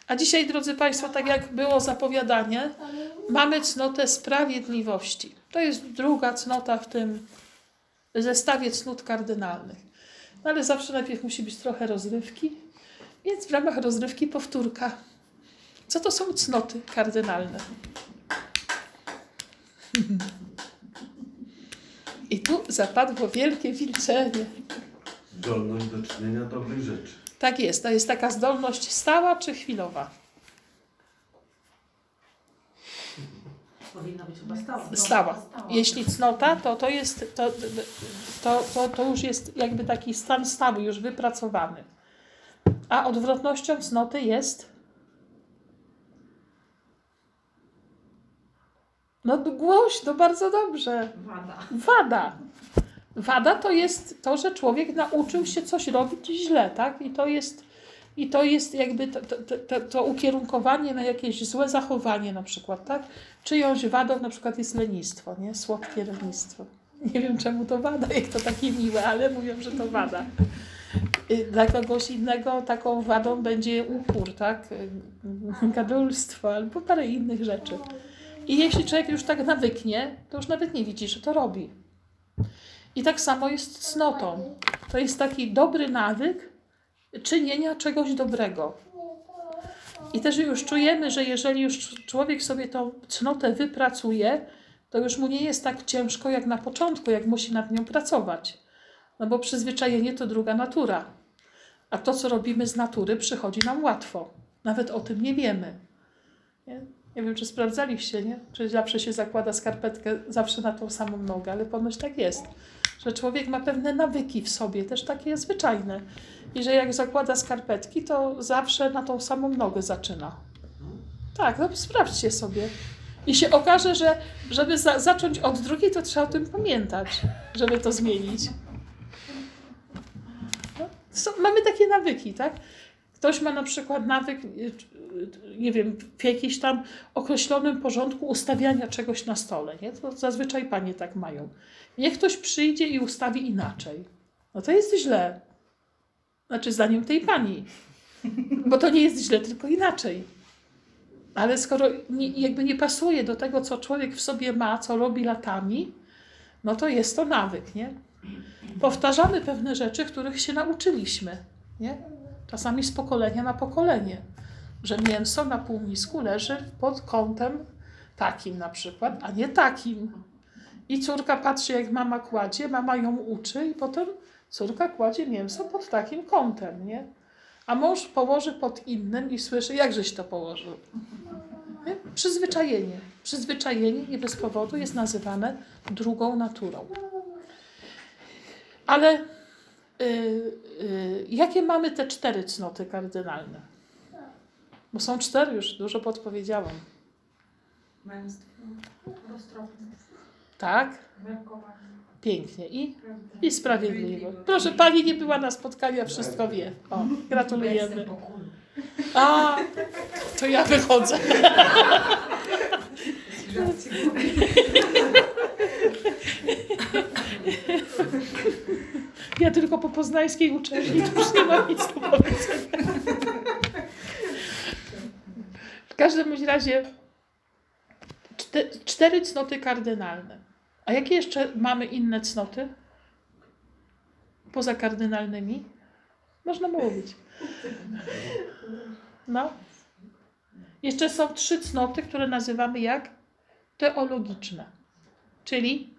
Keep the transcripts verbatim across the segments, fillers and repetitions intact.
A dzisiaj, drodzy Państwo, tak jak było zapowiadanie, mamy cnotę sprawiedliwości. To jest druga cnota w tym zestawie cnót kardynalnych. No ale zawsze najpierw musi być trochę rozrywki, więc w ramach rozrywki powtórka. Co to są cnoty kardynalne? I tu zapadło wielkie milczenie. Zdolność do czynienia dobrych rzeczy. Tak jest, to jest taka zdolność stała czy chwilowa? Powinna być chyba stała. Stała. Jeśli cnota, to to jest, to, to, to, to już jest jakby taki stan stały, już wypracowany. A odwrotnością cnoty jest? No głośno, bardzo dobrze. Wada. Wada. Wada to jest to, że człowiek nauczył się coś robić źle, tak? I to jest, i to jest jakby to, to, to, to ukierunkowanie na jakieś złe zachowanie na przykład, tak? Czyjąś wadą na przykład jest lenistwo, nie? Słodkie lenistwo. Nie wiem czemu to wada, jak to takie miłe, ale mówią, że to wada. Dla kogoś innego taką wadą będzie upór, tak? Gadulstwo albo parę innych rzeczy. I jeśli człowiek już tak nawyknie, to już nawet nie widzi, że to robi. I tak samo jest z cnotą. To jest taki dobry nawyk czynienia czegoś dobrego. I też już czujemy, że jeżeli już człowiek sobie tą cnotę wypracuje, to już mu nie jest tak ciężko jak na początku, jak musi nad nią pracować. No bo przyzwyczajenie to druga natura. A to, co robimy z natury, przychodzi nam łatwo. Nawet o tym nie wiemy. Nie? Nie wiem, czy sprawdzaliście, nie? Czy zawsze się zakłada skarpetkę zawsze na tą samą nogę, ale ponoć tak jest. Że człowiek ma pewne nawyki w sobie, też takie zwyczajne. I że jak zakłada skarpetki, to zawsze na tą samą nogę zaczyna. Tak, no sprawdźcie sobie. I się okaże, że żeby za- zacząć od drugiej, to trzeba o tym pamiętać, żeby to zmienić. No, są, mamy takie nawyki, tak? Ktoś ma na przykład nawyk, nie wiem, w jakimś tam określonym porządku ustawiania czegoś na stole, nie? To zazwyczaj panie tak mają. Niech ktoś przyjdzie i ustawi inaczej. No to jest źle. Znaczy zdaniem tej pani. Bo to nie jest źle, tylko inaczej. Ale skoro nie, jakby nie pasuje do tego, co człowiek w sobie ma, co robi latami, no to jest to nawyk, nie? Powtarzamy pewne rzeczy, których się nauczyliśmy, nie? Czasami z pokolenia na pokolenie. Że mięso na półmisku leży pod kątem takim na przykład, a nie takim. I córka patrzy, jak mama kładzie, mama ją uczy i potem córka kładzie mięso pod takim kątem, nie? A mąż położy pod innym i słyszy, jakżeś to położył. Nie? Przyzwyczajenie. Przyzwyczajenie nie bez powodu jest nazywane drugą naturą. Ale y, y, jakie mamy te cztery cnoty kardynalne? Bo są cztery, już dużo podpowiedziałam. Męstwo, roztropność, Tak? miarkowanie. Pięknie. I, i sprawiedliwość. Proszę, pani nie była na spotkaniu, a wszystko wie. O, gratulujemy. A, to ja wychodzę. Ja tylko po poznańskiej uczelni, to już nie mam nic do powiedzenia. W każdym bądź razie czte, cztery cnoty kardynalne. A jakie jeszcze mamy inne cnoty? Poza kardynalnymi? Można mówić. No. Jeszcze są trzy cnoty, które nazywamy jak? Teologiczne. Czyli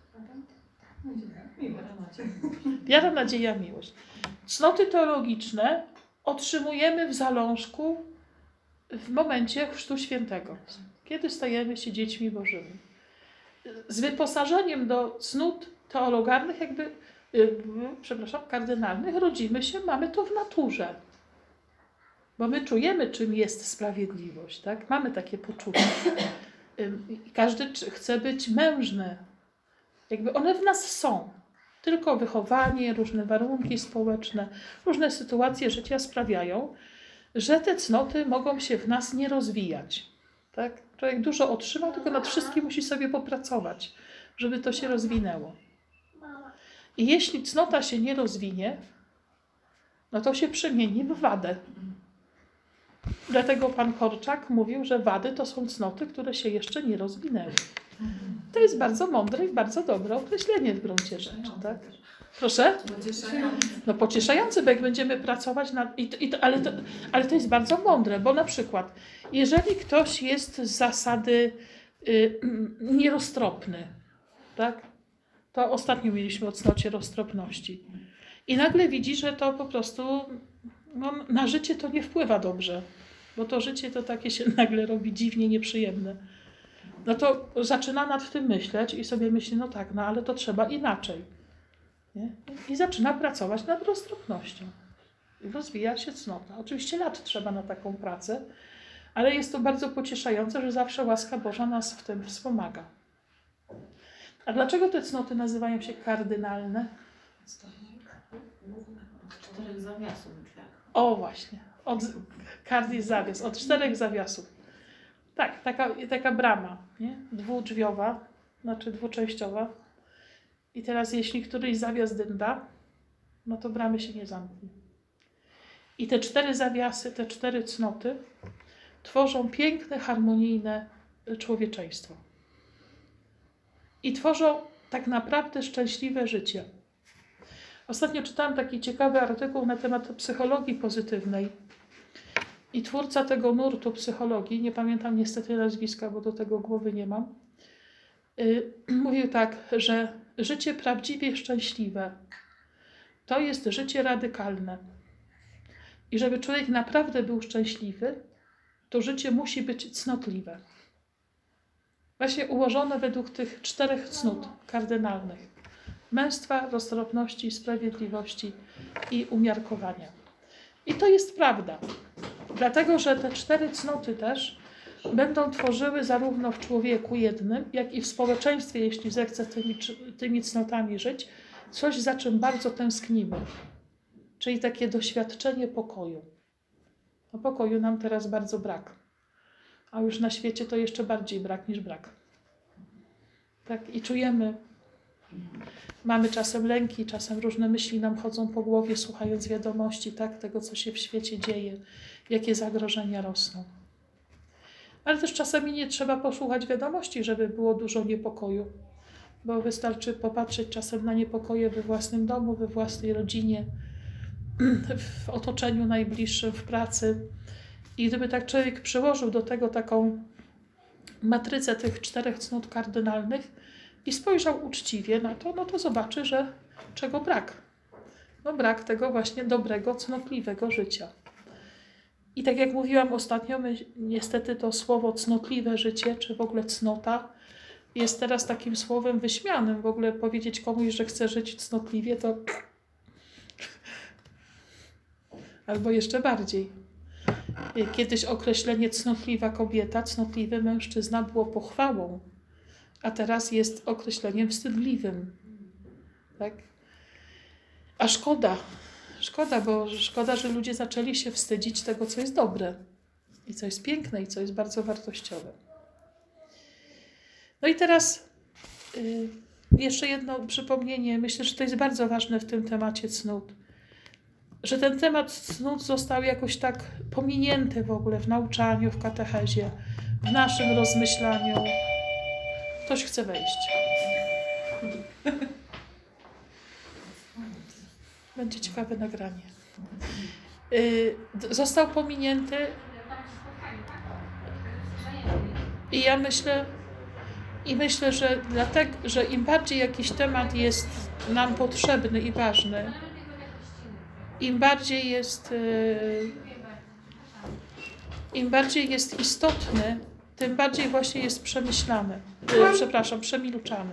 wiara, nadzieja, miłość. Cnoty teologiczne otrzymujemy w zalążku w momencie Chrztu Świętego, kiedy stajemy się dziećmi Bożymi. Z wyposażeniem do cnót teologarnych, jakby, yy, przepraszam, kardynalnych, rodzimy się, mamy to w naturze. Bo my czujemy, czym jest sprawiedliwość, tak? Mamy takie poczucie. Yy, każdy chce być mężny. Jakby one w nas są. Tylko wychowanie, różne warunki społeczne, różne sytuacje życia sprawiają, że te cnoty mogą się w nas nie rozwijać. Tak? Człowiek dużo otrzyma, tylko nad wszystkim musi sobie popracować, żeby to się rozwinęło. I jeśli cnota się nie rozwinie, no to się przemieni w wadę. Dlatego pan Korczak mówił, że wady to są cnoty, które się jeszcze nie rozwinęły. To jest bardzo mądre i bardzo dobre określenie w gruncie rzeczy, tak? Proszę? No pocieszające, bo jak będziemy pracować nad... I to, i to, ale, to, ale to jest bardzo mądre, bo na przykład, jeżeli ktoś jest z zasady y, nieroztropny, tak? To ostatnio mieliśmy o cnocie roztropności. I nagle widzi, że to po prostu no, na życie to nie wpływa dobrze, bo to życie to takie się nagle robi dziwnie nieprzyjemne. No to zaczyna nad tym myśleć i sobie myśli, no tak, no ale to trzeba inaczej. Nie? I zaczyna pracować nad roztropnością. I rozwija się cnota. Oczywiście lat trzeba na taką pracę, ale jest to bardzo pocieszające, że zawsze łaska Boża nas w tym wspomaga. A dlaczego te cnoty nazywają się kardynalne? Od czterech zawiasów w drzwiach. O właśnie, od kardis zawias, od czterech zawiasów. Tak, taka, taka brama, nie? Dwudrzwiowa, znaczy dwuczęściowa. I teraz jeśli któryś zawias dynda, no to bramy się nie zamknie. I te cztery zawiasy, te cztery cnoty tworzą piękne, harmonijne człowieczeństwo. I tworzą tak naprawdę szczęśliwe życie. Ostatnio czytałam taki ciekawy artykuł na temat psychologii pozytywnej. I twórca tego nurtu psychologii, nie pamiętam niestety nazwiska, bo do tego głowy nie mam, yy, mówił tak, że życie prawdziwie szczęśliwe to jest życie radykalne. I żeby człowiek naprawdę był szczęśliwy, to życie musi być cnotliwe. Właśnie ułożone według tych czterech cnót kardynalnych. Męstwa, roztropności, sprawiedliwości i umiarkowania. I to jest prawda. Dlatego, że te cztery cnoty też będą tworzyły zarówno w człowieku jednym, jak i w społeczeństwie, jeśli zechce tymi, tymi cnotami żyć, coś, za czym bardzo tęsknimy. Czyli takie doświadczenie pokoju. No pokoju nam teraz bardzo brak. A już na świecie to jeszcze bardziej brak niż brak. Tak, i czujemy, mamy czasem lęki, czasem różne myśli nam chodzą po głowie, słuchając wiadomości, tak, tego, co się w świecie dzieje, jakie zagrożenia rosną. Ale też czasami nie trzeba posłuchać wiadomości, żeby było dużo niepokoju, bo wystarczy popatrzeć czasem na niepokoje we własnym domu, we własnej rodzinie, w otoczeniu najbliższym, w pracy. I gdyby tak człowiek przyłożył do tego taką matrycę tych czterech cnót kardynalnych i spojrzał uczciwie na to, no to zobaczy, że czego brak. No brak tego właśnie dobrego, cnotliwego życia. I tak jak mówiłam ostatnio, my, niestety to słowo cnotliwe życie, czy w ogóle cnota, jest teraz takim słowem wyśmianym. W ogóle powiedzieć komuś, że chce żyć cnotliwie, to albo jeszcze bardziej. Kiedyś określenie cnotliwa kobieta, cnotliwy mężczyzna było pochwałą, a teraz jest określeniem wstydliwym. Tak? A szkoda, szkoda, bo szkoda, że ludzie zaczęli się wstydzić tego, co jest dobre i co jest piękne i co jest bardzo wartościowe. No i teraz y, jeszcze jedno przypomnienie. Myślę, że to jest bardzo ważne w tym temacie cnót. Że ten temat cnót został jakoś tak pominięty w ogóle w nauczaniu, w katechezie, w naszym rozmyślaniu. Ktoś chce wejść. Będzie ciekawe nagranie. Yy, został pominięty i ja myślę, i myślę, że dlatego, że im bardziej jakiś temat jest nam potrzebny i ważny, im bardziej jest, yy, im bardziej jest istotny, tym bardziej właśnie jest przemyślany. Yy, przepraszam, przemilczany.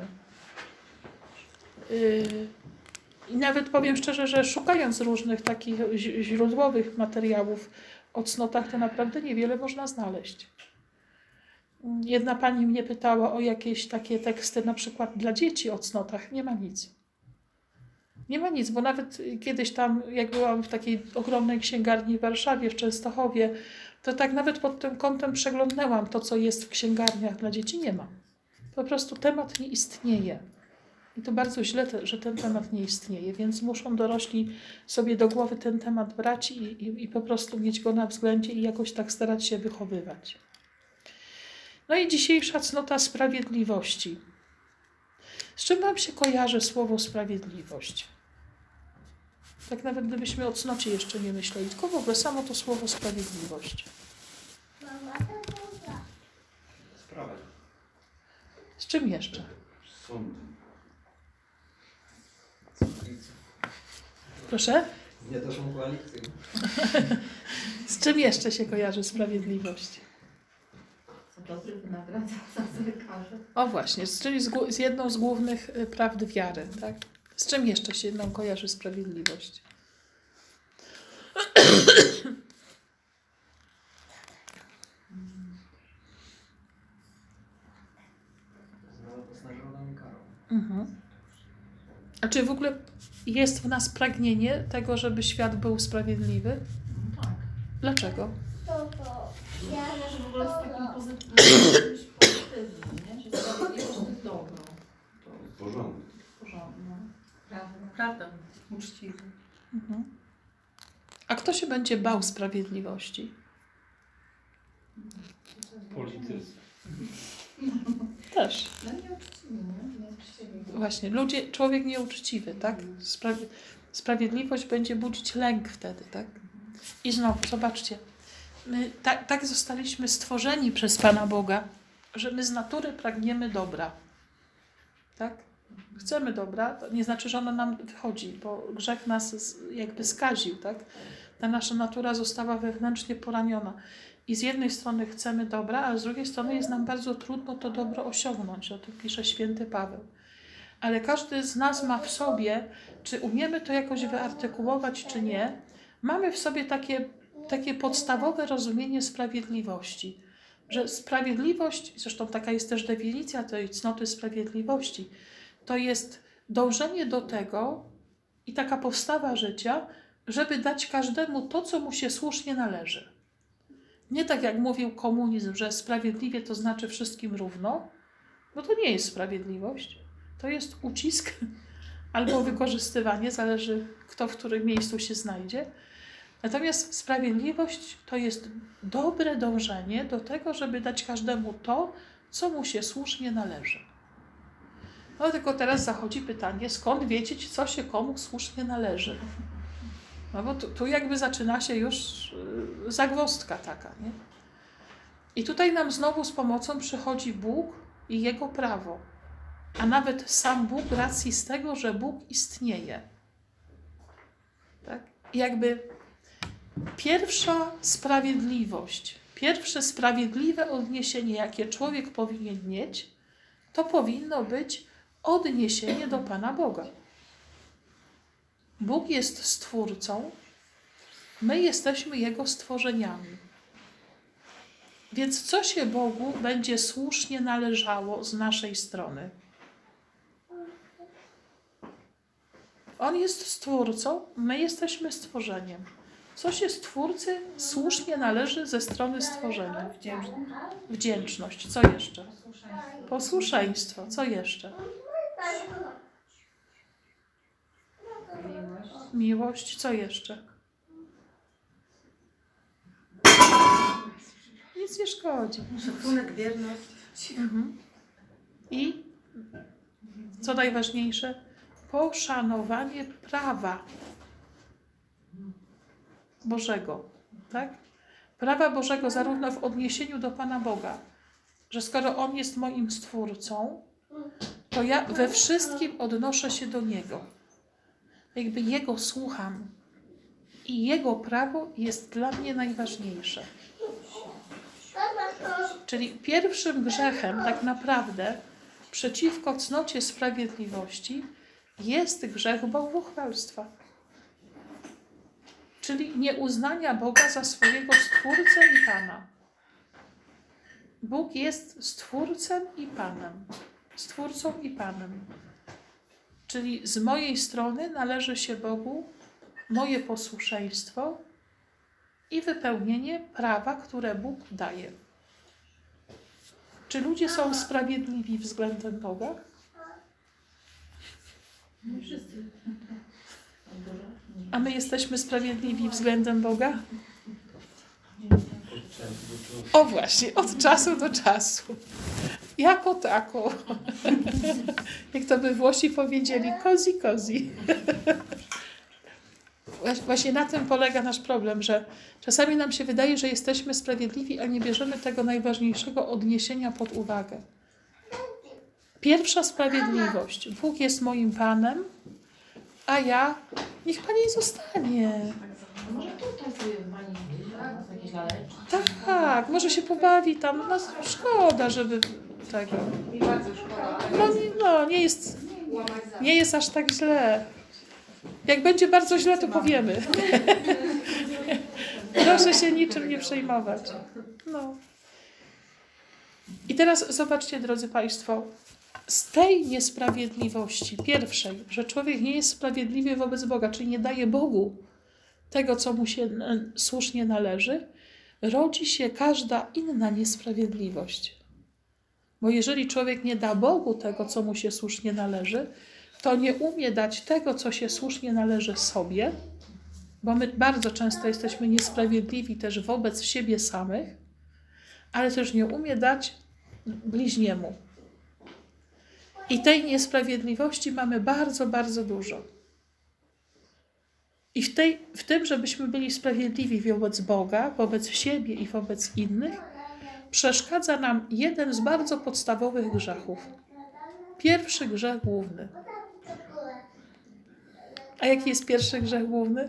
Yy, I nawet powiem szczerze, że szukając różnych takich źródłowych materiałów o cnotach, to naprawdę niewiele można znaleźć. Jedna pani mnie pytała o jakieś takie teksty, na przykład dla dzieci o cnotach. Nie ma nic. Nie ma nic, bo nawet kiedyś tam, jak byłam w takiej ogromnej księgarni w Warszawie, w Częstochowie, to tak nawet pod tym kątem przeglądnęłam to, co jest w księgarniach dla dzieci. Nie ma. Po prostu temat nie istnieje. I to bardzo źle, te, że ten temat nie istnieje, więc muszą dorośli sobie do głowy ten temat brać i, i, i po prostu mieć go na względzie i jakoś tak starać się wychowywać. No i dzisiejsza cnota sprawiedliwości. Z czym wam się kojarzy słowo sprawiedliwość? Tak nawet gdybyśmy o cnocie jeszcze nie myśleli, tylko w ogóle samo to słowo sprawiedliwość. Sprawa. Z czym jeszcze? Sąd. Proszę? Nie doszłą koalicję. Z czym jeszcze się kojarzy sprawiedliwość? Co dobry wynagradza za złe karze. O właśnie, z, czyli z, głó- z jedną z głównych y, prawd wiary, tak? Z czym jeszcze się jedną kojarzy sprawiedliwość? Z nagrodą i karą. Mhm. A czy w ogóle jest w nas pragnienie tego, żeby świat był sprawiedliwy? No tak. Dlaczego? Ja że w ogóle z takim pozytywnym, czymś pozytywnym, nie? Że sprawiedliwość to jest dobro. To jest Porządek. porządne. No. Prawda. Prawda. Uczciwy. Mhm. A kto się będzie bał sprawiedliwości? Politycy. Też. No nieuczciwy, nie? Nieuczciwy. Właśnie, ludzie, człowiek nieuczciwy, tak? Sprawi- sprawiedliwość będzie budzić lęk wtedy, tak? I znowu, zobaczcie, my tak, tak zostaliśmy stworzeni przez Pana Boga, że my z natury pragniemy dobra, tak? Chcemy dobra, to nie znaczy, że ono nam wychodzi, bo grzech nas z- jakby skaził, tak? Ta nasza natura została wewnętrznie poraniona. I z jednej strony chcemy dobra, a z drugiej strony jest nam bardzo trudno to dobro osiągnąć. O tym pisze święty Paweł. Ale każdy z nas ma w sobie, czy umiemy to jakoś wyartykułować, czy nie, mamy w sobie takie, takie podstawowe rozumienie sprawiedliwości. Że sprawiedliwość, zresztą taka jest też definicja tej cnoty sprawiedliwości, to jest dążenie do tego i taka postawa życia, żeby dać każdemu to, co mu się słusznie należy. Nie tak jak mówił komunizm, że sprawiedliwie to znaczy wszystkim równo, bo to nie jest sprawiedliwość. To jest ucisk albo wykorzystywanie, zależy kto w którym miejscu się znajdzie. Natomiast sprawiedliwość to jest dobre dążenie do tego, żeby dać każdemu to, co mu się słusznie należy. No tylko teraz zachodzi pytanie, skąd wiedzieć, co się komu słusznie należy? No bo tu, tu jakby zaczyna się już yy, zagwozdka taka, nie? I tutaj nam znowu z pomocą przychodzi Bóg i Jego prawo. A nawet sam Bóg racji z tego, że Bóg istnieje. Tak? I jakby pierwsza sprawiedliwość, pierwsze sprawiedliwe odniesienie, jakie człowiek powinien mieć, to powinno być odniesienie do Pana Boga. Bóg jest Stwórcą, my jesteśmy Jego stworzeniami. Więc co się Bogu będzie słusznie należało z naszej strony? On jest Stwórcą, my jesteśmy stworzeniem. Co się Stwórcy słusznie należy ze strony stworzenia? Wdzięczny. Wdzięczność. Co jeszcze? Posłuszeństwo. Co jeszcze? Miłość. Miłość. Co jeszcze? Nic nie szkodzi. Szacunek, wierność. Mhm. I co najważniejsze? Poszanowanie prawa Bożego. Tak? Prawa Bożego zarówno w odniesieniu do Pana Boga, że skoro On jest moim Stwórcą, to ja we wszystkim odnoszę się do Niego. Jakby Jego słucham. I Jego prawo jest dla mnie najważniejsze. Czyli pierwszym grzechem tak naprawdę przeciwko cnocie sprawiedliwości jest grzech bałwochwalstwa. Czyli nieuznania Boga za swojego Stwórcę i Pana. Bóg jest Stwórcą i Panem. Stwórcą i Panem. Czyli z mojej strony należy się Bogu moje posłuszeństwo i wypełnienie prawa, które Bóg daje. Czy ludzie są sprawiedliwi względem Boga? Nie wszyscy. Albo że- nie. A my jesteśmy sprawiedliwi względem Boga? Od czasu do czasu. O właśnie, od czasu do czasu. Jako tako. Jak to by Włosi powiedzieli, kozi kozi. Właśnie na tym polega nasz problem, że czasami nam się wydaje, że jesteśmy sprawiedliwi, a nie bierzemy tego najważniejszego odniesienia pod uwagę. Pierwsza sprawiedliwość. Bóg jest moim Panem, a ja, niech Pani zostanie. A może tutaj sobie pani tak, jakieś laleczki? Tak, może się pobawi tam. No szkoda, żeby tego. I bardzo szkoda. No, nie- no nie jest, Łamać za. nie jest aż tak źle. Jak będzie bardzo źle, to powiemy. Proszę się niczym nie przejmować. No. I teraz zobaczcie, drodzy Państwo, z tej niesprawiedliwości pierwszej, że człowiek nie jest sprawiedliwy wobec Boga, czyli nie daje Bogu tego, co mu się e, słusznie należy, rodzi się każda inna niesprawiedliwość. Bo jeżeli człowiek nie da Bogu tego, co mu się słusznie należy, to nie umie dać tego, co się słusznie należy sobie, bo my bardzo często jesteśmy niesprawiedliwi też wobec siebie samych, ale też nie umie dać bliźniemu. I tej niesprawiedliwości mamy bardzo, bardzo dużo. I w, tej, w tym, żebyśmy byli sprawiedliwi wobec Boga, wobec siebie i wobec innych, przeszkadza nam jeden z bardzo podstawowych grzechów. Pierwszy grzech główny. A jaki jest pierwszy grzech główny?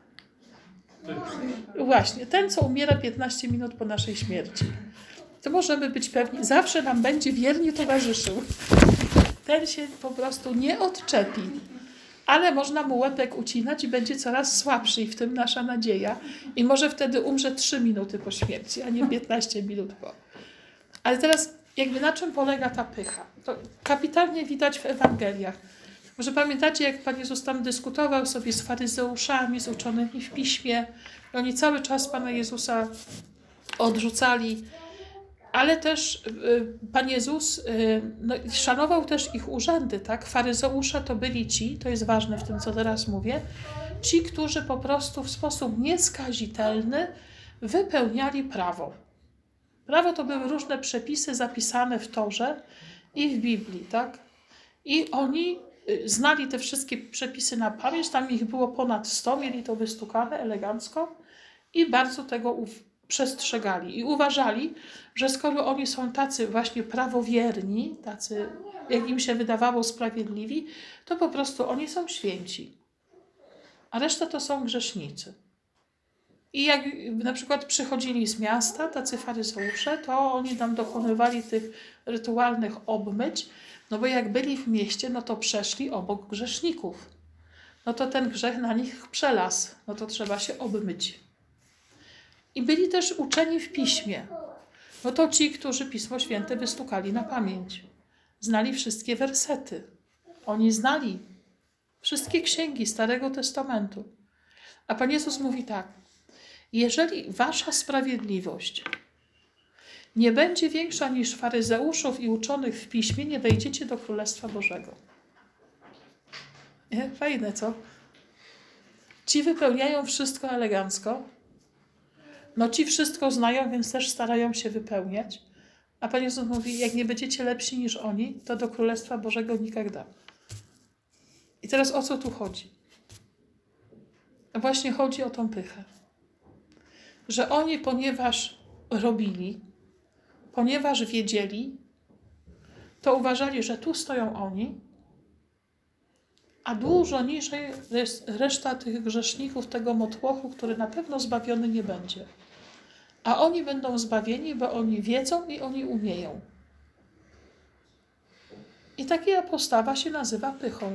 Właśnie, ten, co umiera piętnaście minut po naszej śmierci. To możemy być pewni, zawsze nam będzie wiernie towarzyszył. Ten się po prostu nie odczepi. Ale można mu łepek ucinać i będzie coraz słabszy i w tym nasza nadzieja. I może wtedy umrze trzy minuty po śmierci, a nie piętnaście minut po. Ale teraz jakby na czym polega ta pycha? To kapitalnie widać w Ewangeliach. Może pamiętacie, jak Pan Jezus tam dyskutował sobie z faryzeuszami, z uczonymi w piśmie. I oni cały czas Pana Jezusa odrzucali. Ale też y, Pan Jezus y, no, szanował też ich urzędy, tak? Faryzeusze to byli ci, to jest ważne w tym, co teraz mówię, ci, którzy po prostu w sposób nieskazitelny wypełniali prawo. Prawo to były różne przepisy zapisane w Torze i w Biblii, tak? I oni y, znali te wszystkie przepisy na pamięć, tam ich było ponad sto, mieli to wystukane elegancko i bardzo tego uw- przestrzegali i uważali, że skoro oni są tacy właśnie prawowierni, tacy, jak im się wydawało, sprawiedliwi, to po prostu oni są święci. A reszta to są grzesznicy. I jak na przykład przychodzili z miasta, tacy faryzeusze, to oni tam dokonywali tych rytualnych obmyć, no bo jak byli w mieście, no to przeszli obok grzeszników. No to ten grzech na nich przelazł, no to trzeba się obmyć. I byli też uczeni w piśmie. No to ci, którzy Pismo Święte wystukali na pamięć. Znali wszystkie wersety. Oni znali wszystkie księgi Starego Testamentu. A Pan Jezus mówi tak. Jeżeli wasza sprawiedliwość nie będzie większa niż faryzeuszów i uczonych w piśmie, nie wejdziecie do Królestwa Bożego. Nie? Fajne, co? Ci wypełniają wszystko elegancko. No ci wszystko znają, więc też starają się wypełniać. A Pan Jezus mówi, jak nie będziecie lepsi niż oni, to do Królestwa Bożego nigdy. I teraz o co tu chodzi? Właśnie chodzi o tą pychę. Że oni, ponieważ robili, ponieważ wiedzieli, to uważali, że tu stoją oni, a dużo niżej jest reszta tych grzeszników, tego motłochu, który na pewno zbawiony nie będzie. A oni będą zbawieni, bo oni wiedzą i oni umieją. I taka postawa się nazywa pychą.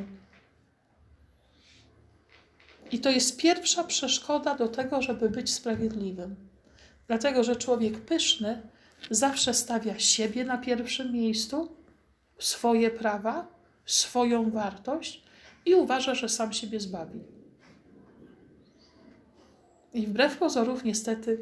I to jest pierwsza przeszkoda do tego, żeby być sprawiedliwym. Dlatego, że człowiek pyszny zawsze stawia siebie na pierwszym miejscu, swoje prawa, swoją wartość i uważa, że sam siebie zbawi. I wbrew pozorów niestety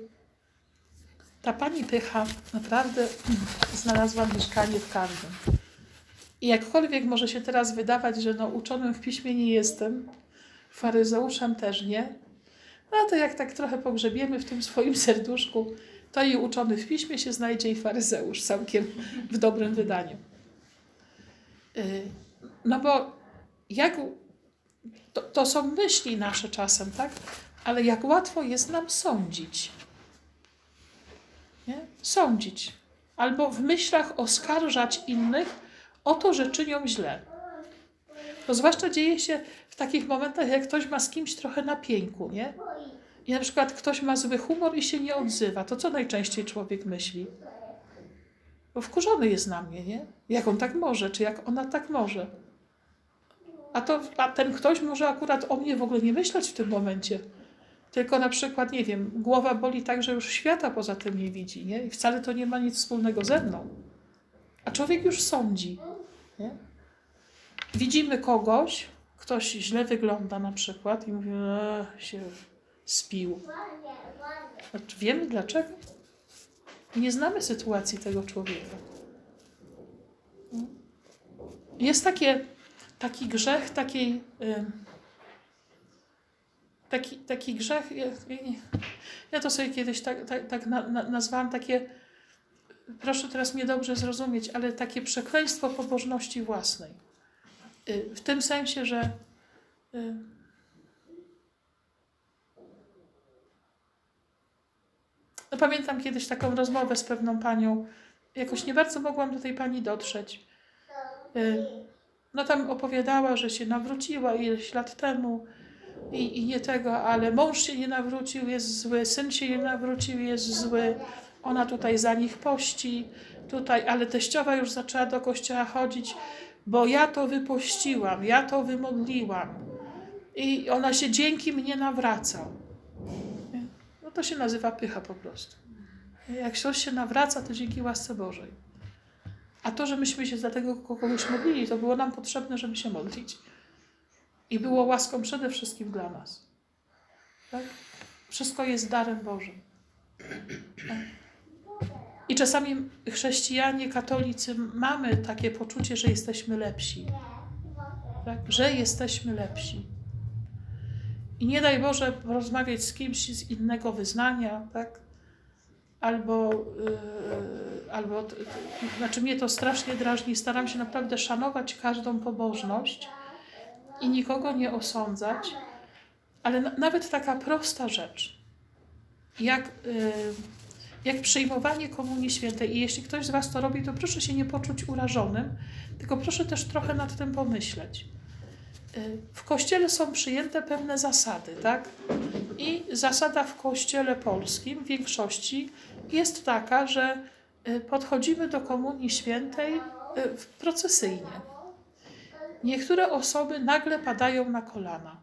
ta pani pycha naprawdę znalazła mieszkanie w każdym. I jakkolwiek może się teraz wydawać, że no, uczonym w piśmie nie jestem, faryzeuszem też nie, no to jak tak trochę pogrzebiemy w tym swoim serduszku, to i uczony w piśmie się znajdzie, i faryzeusz całkiem w dobrym wydaniu. Yy, no bo jak, to, to są myśli nasze czasem, tak? Ale jak łatwo jest nam sądzić. Nie? Sądzić. Albo w myślach oskarżać innych o to, że czynią źle. To zwłaszcza dzieje się w takich momentach, jak ktoś ma z kimś trochę na pieńku, nie? I na przykład ktoś ma zły humor i się nie odzywa. To co najczęściej człowiek myśli? Bo wkurzony jest na mnie, nie? Jak on tak może, czy jak ona tak może. A, to, a ten ktoś może akurat o mnie w ogóle nie myśleć w tym momencie. Tylko na przykład, nie wiem, głowa boli tak, że już świata poza tym nie widzi, nie? I wcale to nie ma nic wspólnego ze mną. A człowiek już sądzi, nie? Widzimy kogoś, ktoś źle wygląda na przykład i mówimy, eee, się spił. Znaczy, wiemy dlaczego? Nie znamy sytuacji tego człowieka. Jest takie, taki grzech, takiej, y, taki, taki grzech, ja, ja to sobie kiedyś tak, tak, tak na, na, nazwałam takie, proszę teraz mnie dobrze zrozumieć, ale takie przekleństwo pobożności własnej. Y, w tym sensie, że y, no pamiętam kiedyś taką rozmowę z pewną panią. Jakoś nie bardzo mogłam do tej pani dotrzeć. No tam opowiadała, że się nawróciła ileś lat temu i, i nie tego, ale mąż się nie nawrócił, jest zły, syn się nie nawrócił, jest zły. Ona tutaj za nich pości, tutaj, ale teściowa już zaczęła do kościoła chodzić, bo ja to wypościłam, ja to wymodliłam. I ona się dzięki mnie nawraca. No to się nazywa pycha po prostu. Jak ktoś się nawraca, to dzięki łasce Bożej. A to, że myśmy się za tego kogoś modlili, to było nam potrzebne, żeby się modlić. I było łaską przede wszystkim dla nas. Tak? Wszystko jest darem Bożym. Tak? I czasami chrześcijanie, katolicy mamy takie poczucie, że jesteśmy lepsi. Tak? Że jesteśmy lepsi. I nie daj Boże rozmawiać z kimś z innego wyznania, tak? Albo, yy, albo t, t, znaczy mnie to strasznie drażni. Staram się naprawdę szanować każdą pobożność i nikogo nie osądzać, ale na, nawet taka prosta rzecz, jak, yy, jak przyjmowanie Komunii Świętej. I jeśli ktoś z was to robi, to proszę się nie poczuć urażonym, tylko proszę też trochę nad tym pomyśleć. W Kościele są przyjęte pewne zasady, tak? I zasada w Kościele polskim w większości jest taka, że podchodzimy do Komunii Świętej procesyjnie. Niektóre osoby nagle padają na kolana.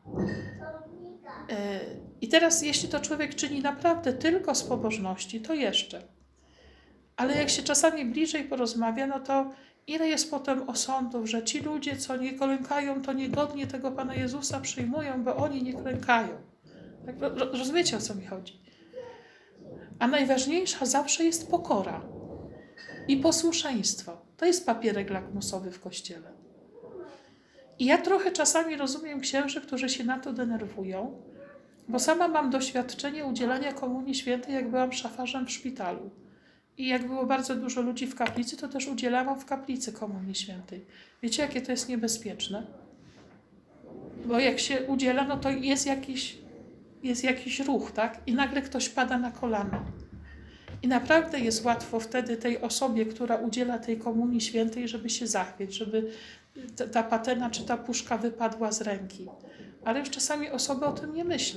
I teraz, jeśli to człowiek czyni naprawdę tylko z pobożności, to jeszcze. Ale jak się czasami bliżej porozmawia, no to ile jest potem osądów, że ci ludzie, co nie klękają, to niegodnie tego Pana Jezusa przyjmują, bo oni nie klękają. Tak, rozumiecie, o co mi chodzi? A najważniejsza zawsze jest pokora i posłuszeństwo. To jest papierek lakmusowy w Kościele. I ja trochę czasami rozumiem księży, którzy się na to denerwują, bo sama mam doświadczenie udzielania Komunii Świętej, jak byłam szafarzem w szpitalu. I jak było bardzo dużo ludzi w kaplicy, to też udzielałam w kaplicy Komunii Świętej. Wiecie, jakie to jest niebezpieczne? Bo jak się udziela, no to jest jakiś, jest jakiś ruch, tak? I nagle ktoś pada na kolana. I naprawdę jest łatwo wtedy tej osobie, która udziela tej Komunii Świętej, żeby się zachwieć, żeby ta, ta patena czy ta puszka wypadła z ręki. Ale już czasami osoby o tym nie myślą.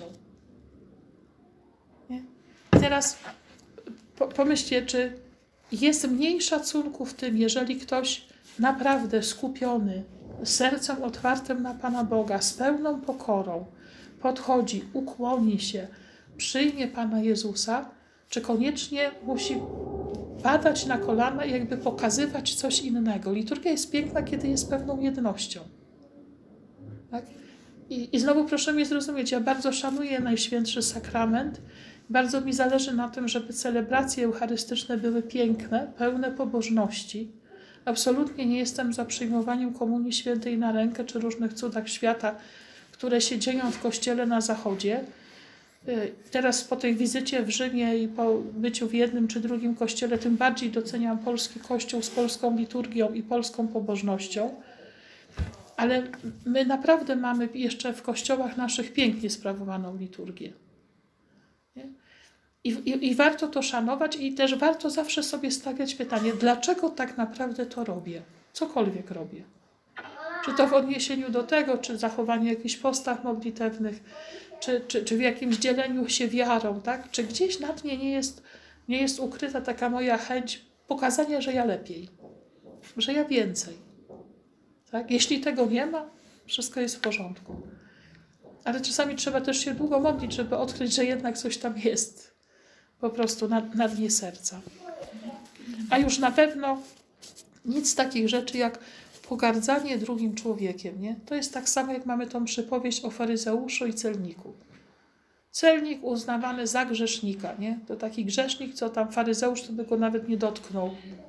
Nie? I teraz pomyślcie, czy jest mniej szacunku w tym, jeżeli ktoś naprawdę skupiony, sercem otwartym na Pana Boga, z pełną pokorą podchodzi, ukłoni się, przyjmie Pana Jezusa, czy koniecznie musi padać na kolana i jakby pokazywać coś innego. Liturgia jest piękna, kiedy jest pewną jednością. Tak? I, I znowu proszę mnie zrozumieć, ja bardzo szanuję Najświętszy Sakrament. Bardzo mi zależy na tym, żeby celebracje eucharystyczne były piękne, pełne pobożności, Absolutnie nie jestem za przyjmowaniem Komunii Świętej na rękę czy różnych cudach świata, które się dzieją w Kościele na Zachodzie. Teraz po tej wizycie w Rzymie i po byciu w jednym czy drugim kościele, tym bardziej doceniam polski kościół z polską liturgią i polską pobożnością. Ale my naprawdę mamy jeszcze w kościołach naszych pięknie sprawowaną liturgię. Nie? I, i, I warto to szanować i też warto zawsze sobie stawiać pytanie, dlaczego tak naprawdę to robię? Cokolwiek robię. Czy to w odniesieniu do tego, czy zachowanie jakichś postaw modlitewnych, czy, czy, czy w jakimś dzieleniu się wiarą, tak? Czy gdzieś na dnie nie jest, nie jest ukryta taka moja chęć pokazania, że ja lepiej, że ja więcej. Tak? Jeśli tego nie ma, wszystko jest w porządku. Ale czasami trzeba też się długo modlić, żeby odkryć, że jednak coś tam jest. Po prostu na, na dnie serca. A już na pewno nic z takich rzeczy jak pogardzanie drugim człowiekiem. Nie? To jest tak samo, jak mamy tą przypowieść o faryzeuszu i celniku. Celnik uznawany za grzesznika. Nie? To taki grzesznik, co tam faryzeusz, to by go nawet nie dotknął.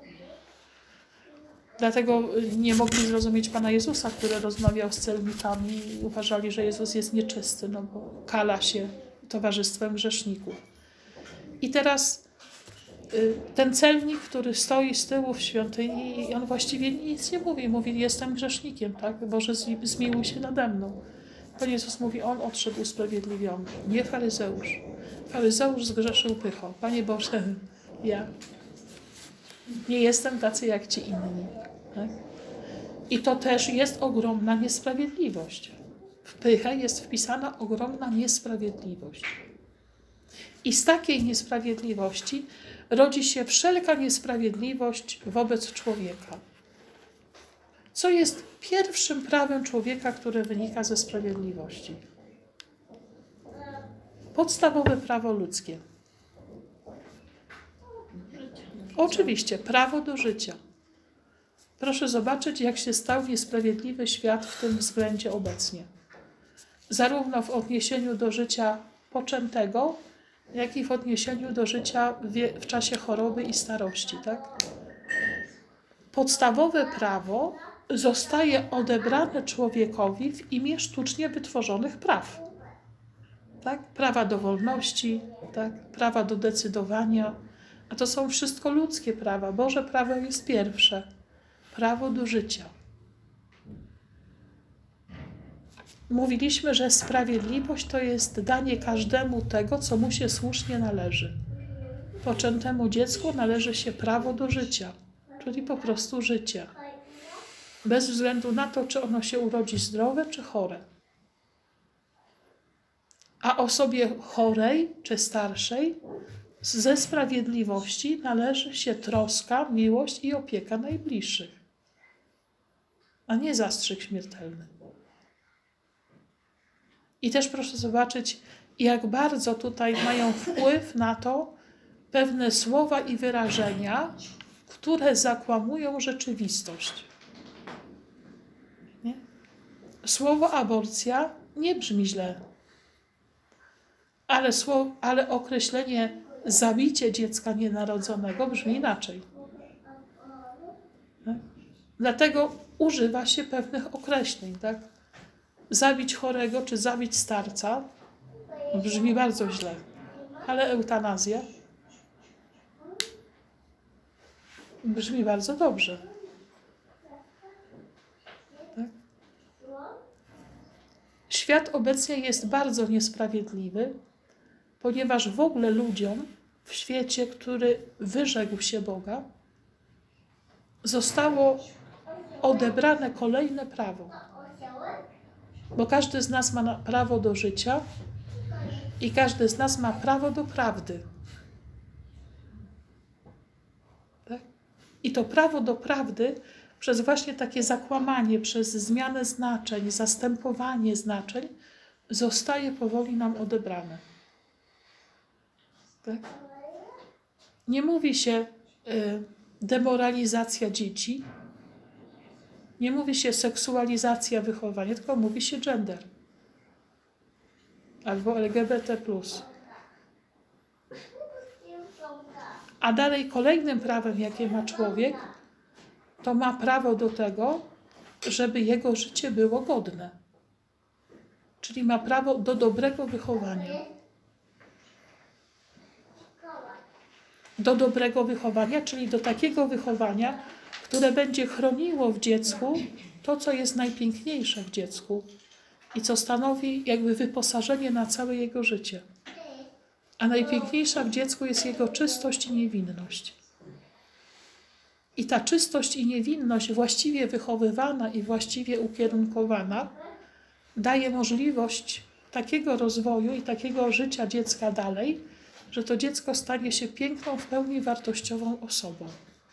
Dlatego nie mogli zrozumieć Pana Jezusa, który rozmawiał z celnikami i uważali, że Jezus jest nieczysty, no bo kala się towarzystwem grzeszników. I teraz ten celnik, który stoi z tyłu w świątyni, i on właściwie nic nie mówi. Mówi, jestem grzesznikiem, tak? Boże, zmiłuj się nade mną. Pan Jezus mówi, on odszedł usprawiedliwiony, nie faryzeusz. Faryzeusz zgrzeszył pychą. Panie Boże, ja nie jestem tacy jak ci inni. Tak? I to też jest ogromna niesprawiedliwość. W pychę jest wpisana ogromna niesprawiedliwość. I z takiej niesprawiedliwości rodzi się wszelka niesprawiedliwość wobec człowieka. Co jest pierwszym prawem człowieka, które wynika ze sprawiedliwości? Podstawowe prawo ludzkie. Oczywiście, prawo do życia. Proszę zobaczyć, jak się stał niesprawiedliwy świat w tym względzie obecnie. Zarówno w odniesieniu do życia poczętego, jak i w odniesieniu do życia w, w czasie choroby i starości. Tak? Podstawowe prawo zostaje odebrane człowiekowi w imię sztucznie wytworzonych praw. Tak? Prawa do wolności, tak? Prawa do decydowania, a to są wszystko ludzkie prawa. Boże prawo jest pierwsze. Prawo do życia. Mówiliśmy, że sprawiedliwość to jest danie każdemu tego, co mu się słusznie należy. Poczętemu dziecku należy się prawo do życia, czyli po prostu życie. Bez względu na to, czy ono się urodzi zdrowe, czy chore. A osobie chorej, czy starszej, ze sprawiedliwości należy się troska, miłość i opieka najbliższych, a nie zastrzyk śmiertelny. I też proszę zobaczyć, jak bardzo tutaj mają wpływ na to pewne słowa i wyrażenia, które zakłamują rzeczywistość. Nie? Słowo aborcja nie brzmi źle, ale, słowo, ale określenie zabicie dziecka nienarodzonego brzmi inaczej. Tak? Dlatego używa się pewnych określeń. Tak? Zabić chorego czy zabić starca brzmi bardzo źle, ale eutanazja brzmi bardzo dobrze. Tak? Świat obecnie jest bardzo niesprawiedliwy, ponieważ w ogóle ludziom w świecie, który wyrzekł się Boga, zostało odebrane kolejne prawo. Bo każdy z nas ma prawo do życia i każdy z nas ma prawo do prawdy. Tak? I to prawo do prawdy przez właśnie takie zakłamanie, przez zmianę znaczeń, zastępowanie znaczeń zostaje powoli nam odebrane. Tak? Nie mówi się y, demoralizacja dzieci, nie mówi się seksualizacja wychowania, tylko mówi się gender. Albo L G B T plus. A dalej kolejnym prawem, jakie ma człowiek, to ma prawo do tego, żeby jego życie było godne. Czyli ma prawo do dobrego wychowania. Do dobrego wychowania, czyli do takiego wychowania, które będzie chroniło w dziecku to, co jest najpiękniejsze w dziecku i co stanowi jakby wyposażenie na całe jego życie. A najpiękniejsza w dziecku jest jego czystość i niewinność. I ta czystość i niewinność właściwie wychowywana i właściwie ukierunkowana daje możliwość takiego rozwoju i takiego życia dziecka dalej, że to dziecko stanie się piękną, w pełni wartościową osobą.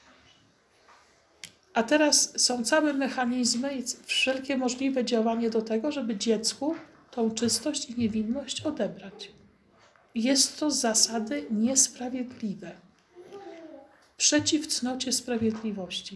A teraz są całe mechanizmy i wszelkie możliwe działanie do tego, żeby dziecku tą czystość i niewinność odebrać. Jest to z zasady niesprawiedliwe. Przeciw cnocie sprawiedliwości.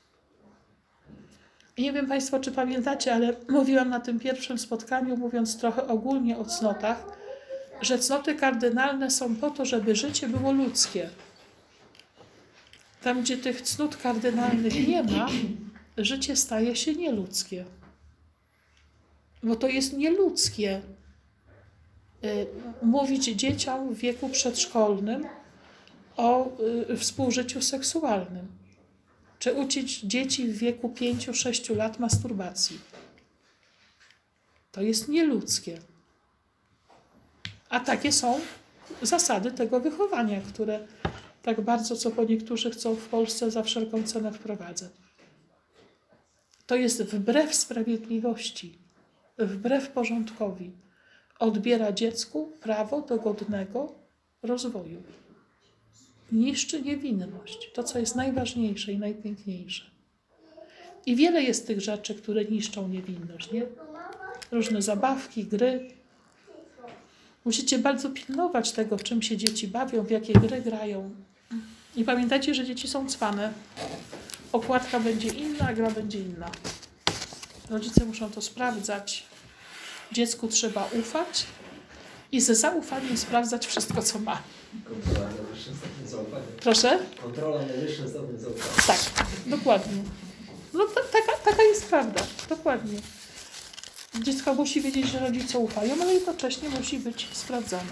I nie wiem Państwo, czy pamiętacie, ale mówiłam na tym pierwszym spotkaniu, mówiąc trochę ogólnie o cnotach, że cnoty kardynalne są po to, żeby życie było ludzkie. Tam, gdzie tych cnót kardynalnych nie ma, życie staje się nieludzkie. Bo to jest nieludzkie y, mówić dzieciom w wieku przedszkolnym o y, współżyciu seksualnym. Czy uczyć dzieci w wieku pięciu sześciu lat masturbacji. To jest nieludzkie. A takie są zasady tego wychowania, które tak bardzo, co po niektórzy chcą w Polsce za wszelką cenę wprowadzać. To jest wbrew sprawiedliwości, wbrew porządkowi. Odbiera dziecku prawo do godnego rozwoju. Niszczy niewinność, to co jest najważniejsze i najpiękniejsze. I wiele jest tych rzeczy, które niszczą niewinność, nie? Różne zabawki, gry. Musicie bardzo pilnować tego, czym się dzieci bawią, w jakie gry grają. I pamiętajcie, że dzieci są cwane. Okładka będzie inna, a gra będzie inna. Rodzice muszą to sprawdzać. Dziecku trzeba ufać i ze zaufaniem sprawdzać wszystko, co ma. Kontrola na najwyższym stopniu zaufania. Proszę? Kontrola na najwyższym stopniu zaufania. Tak, dokładnie. No to, taka, taka jest prawda, dokładnie. Dziecko musi wiedzieć, że rodzice ufają, ale jednocześnie musi być sprawdzane.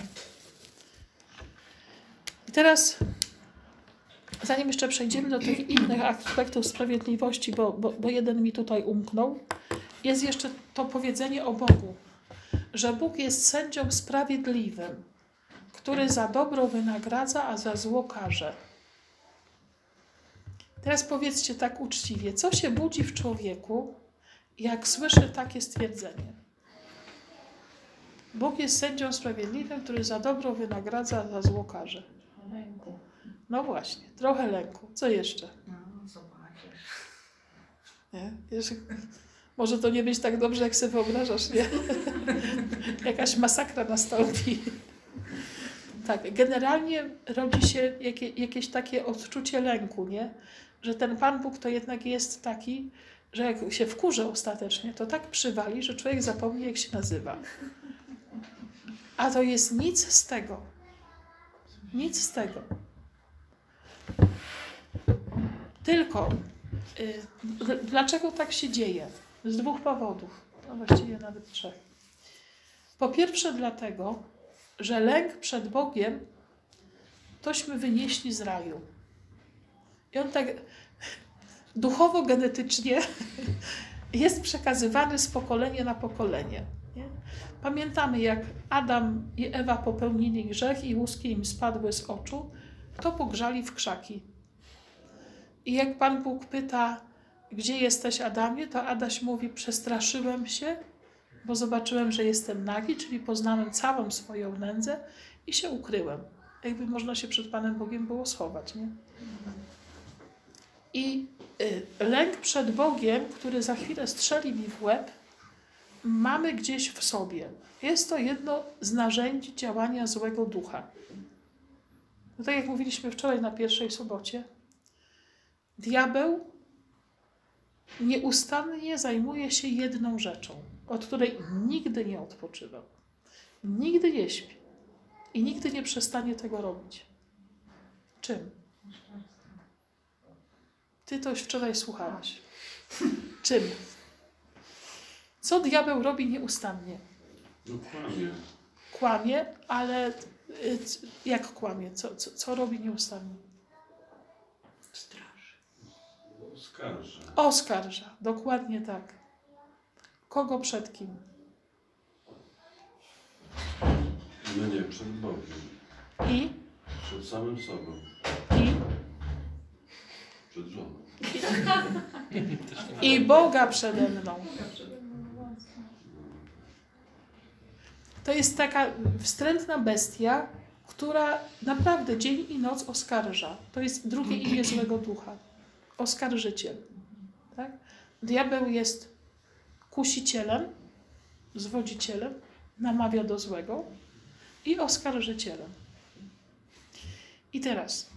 I teraz, zanim jeszcze przejdziemy do tych innych aspektów sprawiedliwości, bo, bo, bo jeden mi tutaj umknął, jest jeszcze to powiedzenie o Bogu, że Bóg jest sędzią sprawiedliwym, który za dobro wynagradza, a za zło karze. Teraz powiedzcie tak uczciwie, co się budzi w człowieku, jak słyszy takie stwierdzenie? Bóg jest sędzią sprawiedliwym, który za dobro wynagradza, a za zło karze. Lęku. No właśnie, trochę lęku. Co jeszcze? No, zobaczysz. Nie? Jeszcze, może to nie być tak dobrze, jak sobie wyobrażasz, nie? Jakaś masakra nastąpi. Tak, generalnie rodzi się jakie, jakieś takie odczucie lęku, nie? Że ten Pan Bóg to jednak jest taki, że jak się wkurzy ostatecznie, to tak przywali, że człowiek zapomni, jak się nazywa. A to jest nic z tego. Nic z tego. Tylko y, dlaczego tak się dzieje? Z dwóch powodów. No właściwie nawet trzech. Po pierwsze dlatego, że lęk przed Bogiem tośmy wynieśli z raju. I on tak duchowo, genetycznie jest przekazywany z pokolenia na pokolenie. Nie? Pamiętamy, jak Adam i Ewa popełnili grzech i łuski im spadły z oczu, to pogrzali w krzaki. I jak Pan Bóg pyta, gdzie jesteś, Adamie, to Adaś mówi, przestraszyłem się, bo zobaczyłem, że jestem nagi, czyli poznałem całą swoją nędzę i się ukryłem. Jakby można się przed Panem Bogiem było schować, nie? I y, lęk przed Bogiem, który za chwilę strzeli mi w łeb, mamy gdzieś w sobie. Jest to jedno z narzędzi działania złego ducha. No tak jak mówiliśmy wczoraj na pierwszej sobocie, diabeł nieustannie zajmuje się jedną rzeczą, od której nigdy nie odpoczywa. Nigdy nie śpi. I nigdy nie przestanie tego robić. Czym? Ty to już wczoraj słuchałaś. Czym? Co diabeł robi nieustannie? No kłamie. Kłamie, ale y, c- jak kłamie? Co, co, co robi nieustannie? Oskarża. Oskarża, dokładnie tak. Kogo przed kim? No nie, przed Bogiem. I? Przed samym sobą. I? Przed żoną. I Boga przede mną. To jest taka wstrętna bestia, która naprawdę dzień i noc oskarża. To jest drugie imię złego ducha. Oskarżyciel. Tak? Diabeł jest kusicielem, zwodzicielem, namawia do złego i oskarżycielem. I teraz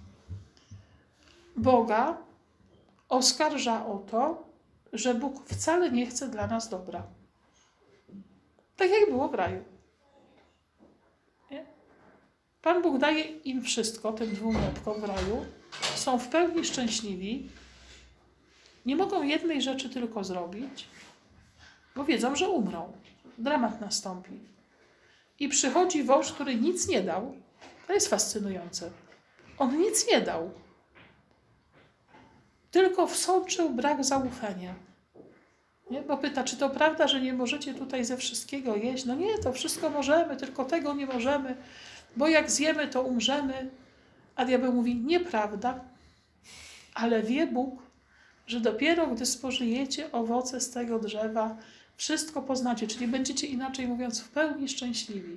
Boga oskarża o to, że Bóg wcale nie chce dla nas dobra. Tak jak było w raju. Nie? Pan Bóg daje im wszystko, tym dwójnatkom w raju. Są w pełni szczęśliwi. Nie mogą jednej rzeczy tylko zrobić, bo wiedzą, że umrą. Dramat nastąpi. I przychodzi wąż, który nic nie dał. To jest fascynujące. On nic nie dał. Tylko wsączył brak zaufania. Nie? Bo pyta, czy to prawda, że nie możecie tutaj ze wszystkiego jeść? No nie, to wszystko możemy, tylko tego nie możemy, bo jak zjemy, to umrzemy. A diabeł mówi, nieprawda, ale wie Bóg, że dopiero gdy spożyjecie owoce z tego drzewa, wszystko poznacie, czyli będziecie, inaczej mówiąc, w pełni szczęśliwi.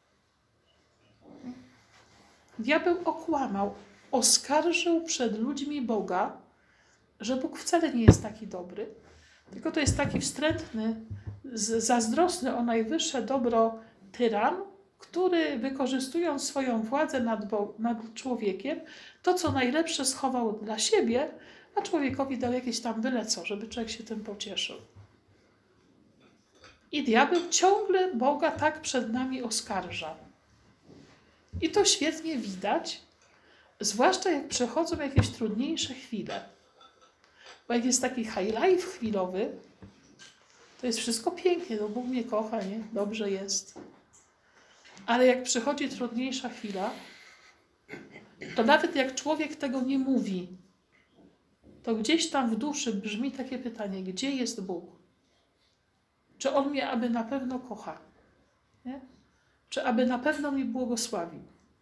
Diabeł okłamał, oskarżył przed ludźmi Boga, że Bóg wcale nie jest taki dobry, tylko to jest taki wstrętny, z- zazdrosny o najwyższe dobro tyran, który wykorzystując swoją władzę nad, Bo- nad człowiekiem, to co najlepsze schował dla siebie, a człowiekowi dał jakieś tam byle co, żeby człowiek się tym pocieszył. I diabeł ciągle Boga tak przed nami oskarża. I to świetnie widać, zwłaszcza jak przechodzą jakieś trudniejsze chwile. Bo jak jest taki high life chwilowy, to jest wszystko pięknie, no Bóg mnie kocha, nie? Dobrze jest. Ale jak przychodzi trudniejsza chwila, to nawet jak człowiek tego nie mówi, to gdzieś tam w duszy brzmi takie pytanie, gdzie jest Bóg? Czy On mnie aby na pewno kocha? Nie? Czy aby na pewno mi błogosławi?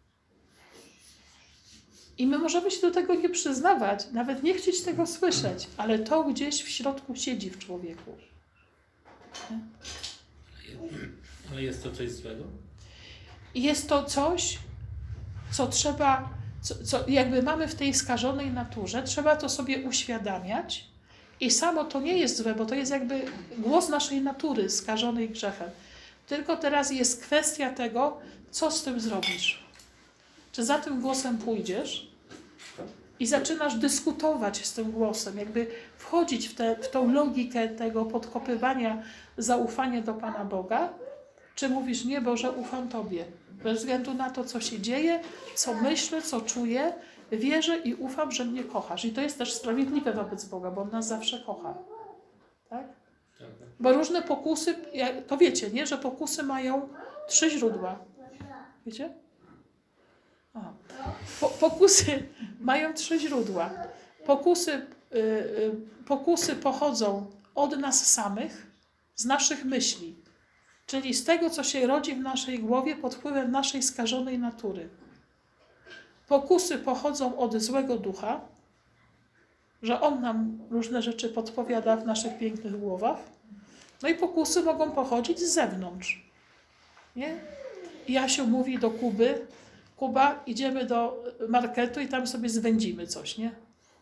I my możemy się do tego nie przyznawać, nawet nie chcieć tego słyszeć, ale to gdzieś w środku siedzi w człowieku. Nie? Ale jest to coś złego? I jest to coś, co trzeba, co, co jakby mamy w tej skażonej naturze, trzeba to sobie uświadamiać i samo to nie jest złe, bo to jest jakby głos naszej natury skażonej grzechem. Tylko teraz jest kwestia tego, co z tym zrobisz. Czy za tym głosem pójdziesz i zaczynasz dyskutować z tym głosem, jakby wchodzić w, tę w tą logikę tego podkopywania zaufania do Pana Boga, czy mówisz, nie Boże, ufam Tobie, bez względu na to, co się dzieje, co myślę, co czuję, wierzę i ufam, że mnie kochasz. I to jest też sprawiedliwe wobec Boga, bo On nas zawsze kocha. Tak? Tak. Bo różne pokusy, ja- to wiecie, nie, że pokusy mają trzy źródła. Wiecie? Aha. Po, pokusy mają trzy źródła. Pokusy, y, y, pokusy pochodzą od nas samych, z naszych myśli, czyli z tego, co się rodzi w naszej głowie pod wpływem naszej skażonej natury. Pokusy pochodzą od złego ducha, że on nam różne rzeczy podpowiada w naszych pięknych głowach. No i pokusy mogą pochodzić z zewnątrz. Nie? Jasiu mówi do Kuby, Kuba, idziemy do marketu i tam sobie zwędzimy coś, nie?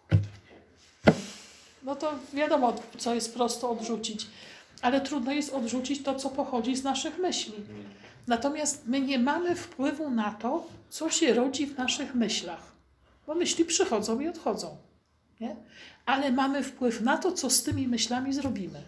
No to wiadomo, co jest prosto odrzucić. Ale trudno jest odrzucić to, co pochodzi z naszych myśli. Natomiast my nie mamy wpływu na to, co się rodzi w naszych myślach. Bo myśli przychodzą i odchodzą. Nie? Ale mamy wpływ na to, co z tymi myślami zrobimy.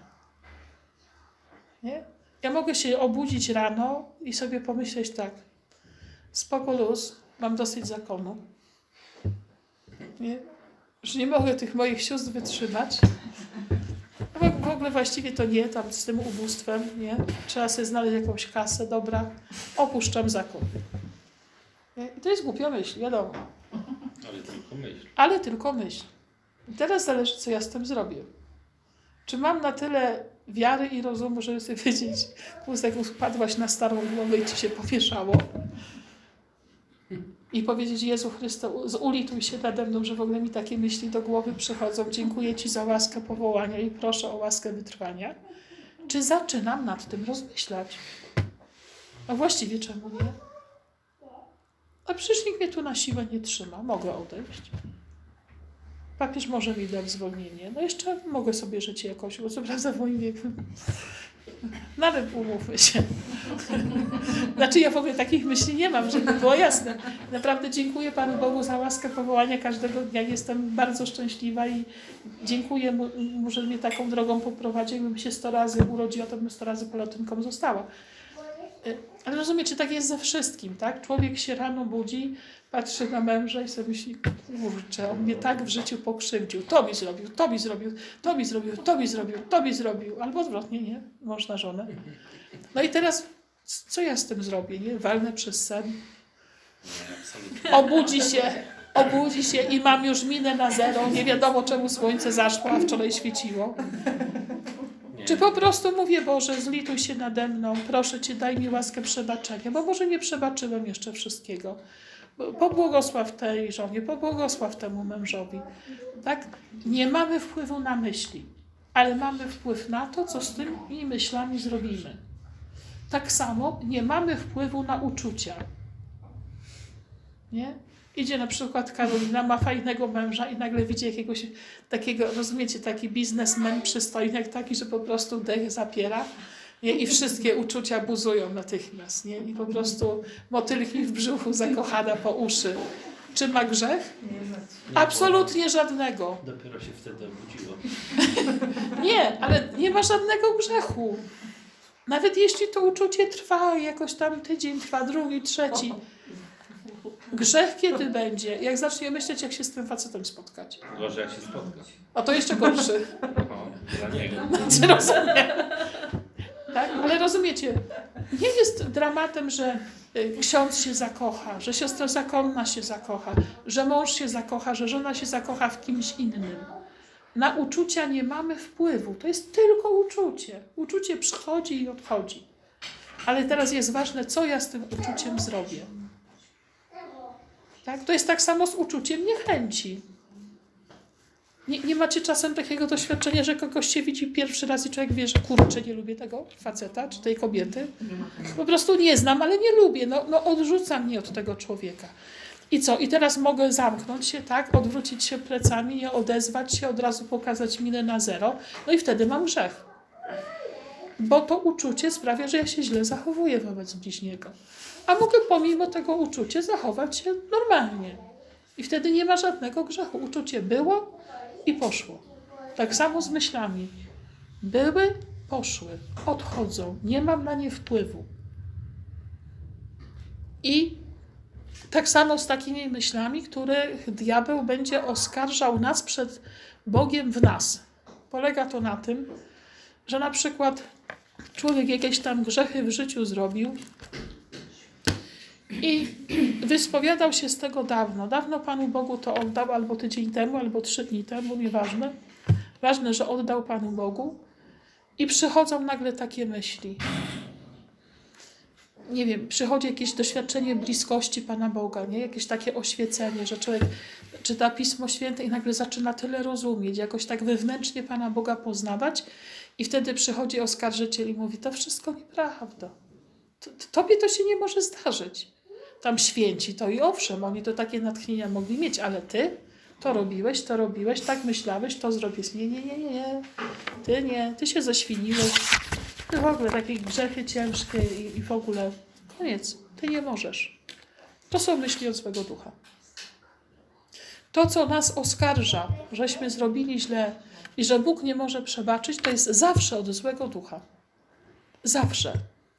Nie? Ja mogę się obudzić rano i sobie pomyśleć tak, spoko luz, mam dosyć zakonu. Nie? że nie mogę tych moich sióstr wytrzymać. No w ogóle właściwie to nie, tam z tym ubóstwem, nie? Trzeba sobie znaleźć jakąś kasę, dobra, opuszczam zakon. Nie? I to jest głupia myśl, wiadomo, Ale tylko myśl. ale tylko myśl. I teraz zależy, co ja z tym zrobię. Czy mam na tyle wiary i rozumu, żeby sobie wiedzieć, jak upadłaś na starą głowę i ci się pomieszało, i powiedzieć: Jezu Chryste, ulituj się nade mną, że w ogóle mi takie myśli do głowy przychodzą. Dziękuję Ci za łaskę powołania i proszę o łaskę wytrwania. Czy zaczynam nad tym rozmyślać? A właściwie czemu nie? A przecież nikt mnie tu na siłę nie trzyma. Mogę odejść. Papież może mi dać zwolnienie. No jeszcze mogę sobie żyć jakoś, bo co prawda w moim wieku. Nawet umówmy się. Znaczy ja w ogóle takich myśli nie mam, żeby było jasne. Naprawdę dziękuję Panu Bogu za łaskę powołania każdego dnia. Jestem bardzo szczęśliwa i dziękuję mu, mu że mnie taką drogą poprowadził. Gdybym się sto razy urodziła, to bym sto razy polotynką została. Ale rozumiecie, tak jest ze wszystkim, tak? Człowiek się rano budzi, patrzy na męża i sobie myśli: kurczę, on mnie tak w życiu pokrzywdził. To mi zrobił, to mi zrobił, to mi zrobił, to mi zrobił, to mi zrobił. Albo odwrotnie, nie? Mąż na żonę. No i teraz co ja z tym zrobię, nie? Walnę przez sen. Nie, absolutnie. Obudzi się, obudzi się i mam już minę na zero. Nie wiadomo, czemu słońce zaszło, a wczoraj świeciło. Nie. Czy po prostu mówię: Boże, zlituj się nade mną, proszę Cię, daj mi łaskę przebaczenia, bo może nie przebaczyłem jeszcze wszystkiego. Pobłogosław tej żonie, pobłogosław temu mężowi. Tak? Nie mamy wpływu na myśli, ale mamy wpływ na to, co z tymi myślami zrobimy. Tak samo nie mamy wpływu na uczucia. Nie? Idzie na przykład Karolina, ma fajnego męża i nagle widzi jakiegoś takiego, rozumiecie, taki biznesmen przystojny, taki, że po prostu dech zapiera, nie? I wszystkie uczucia buzują natychmiast. Nie? I po prostu motylki w brzuchu, zakochana po uszy. Czy ma grzech? Absolutnie żadnego. Dopiero się wtedy obudziło. Nie, ale nie ma żadnego grzechu. Nawet jeśli to uczucie trwa, jakoś tam tydzień trwa, drugi, trzeci. Grzech kiedy będzie? Jak zacznie myśleć, jak się z tym facetem spotkać. Gorzej jak się spotka. A to jeszcze gorszy. O, dla niego. Znaczy, rozumiem. Tak? Ale rozumiecie, nie jest dramatem, że y, ksiądz się zakocha, że siostra zakonna się zakocha, że mąż się zakocha, że żona się zakocha w kimś innym. Na uczucia nie mamy wpływu. To jest tylko uczucie. Uczucie przychodzi i odchodzi. Ale teraz jest ważne, co ja z tym uczuciem zrobię. Tak? To jest tak samo z uczuciem niechęci. Nie, nie macie czasem takiego doświadczenia, że kogoś się widzi pierwszy raz i człowiek wie, że kurczę, nie lubię tego faceta czy tej kobiety. Po prostu nie znam, ale nie lubię. No, no odrzuca mnie od tego człowieka. I co? I teraz mogę zamknąć się, tak? Odwrócić się plecami, nie odezwać się, od razu pokazać minę na zero. No i wtedy mam grzech. Bo to uczucie sprawia, że ja się źle zachowuję wobec bliźniego. A mogę pomimo tego uczucia zachować się normalnie. I wtedy nie ma żadnego grzechu. Uczucie było i poszło. Tak samo z myślami. Były, poszły, odchodzą. Nie mam na nie wpływu. I tak samo z takimi myślami, których diabeł będzie oskarżał nas przed Bogiem w nas. Polega to na tym, że na przykład człowiek jakieś tam grzechy w życiu zrobił i wyspowiadał się z tego dawno. Dawno Panu Bogu to oddał, albo tydzień temu, albo trzy dni temu, nieważne. Ważne, że oddał Panu Bogu i przychodzą nagle takie myśli. Nie wiem, przychodzi jakieś doświadczenie bliskości Pana Boga, nie? Jakieś takie oświecenie, że człowiek czyta Pismo Święte i nagle zaczyna tyle rozumieć, jakoś tak wewnętrznie Pana Boga poznawać i wtedy przychodzi oskarżyciel i mówi: to wszystko nieprawda. To, tobie to się nie może zdarzyć. Tam święci to i owszem, oni to takie natchnienia mogli mieć, ale ty to robiłeś, to robiłeś, tak myślałeś, to zrobiłeś. Nie, nie, nie, nie, nie. Ty nie, ty się zaświniłeś. Ty w ogóle takie grzechy ciężkie i, i w ogóle koniec. Ty nie możesz. To są myśli od złego ducha. To, co nas oskarża, żeśmy zrobili źle i że Bóg nie może przebaczyć, to jest zawsze od złego ducha. Zawsze.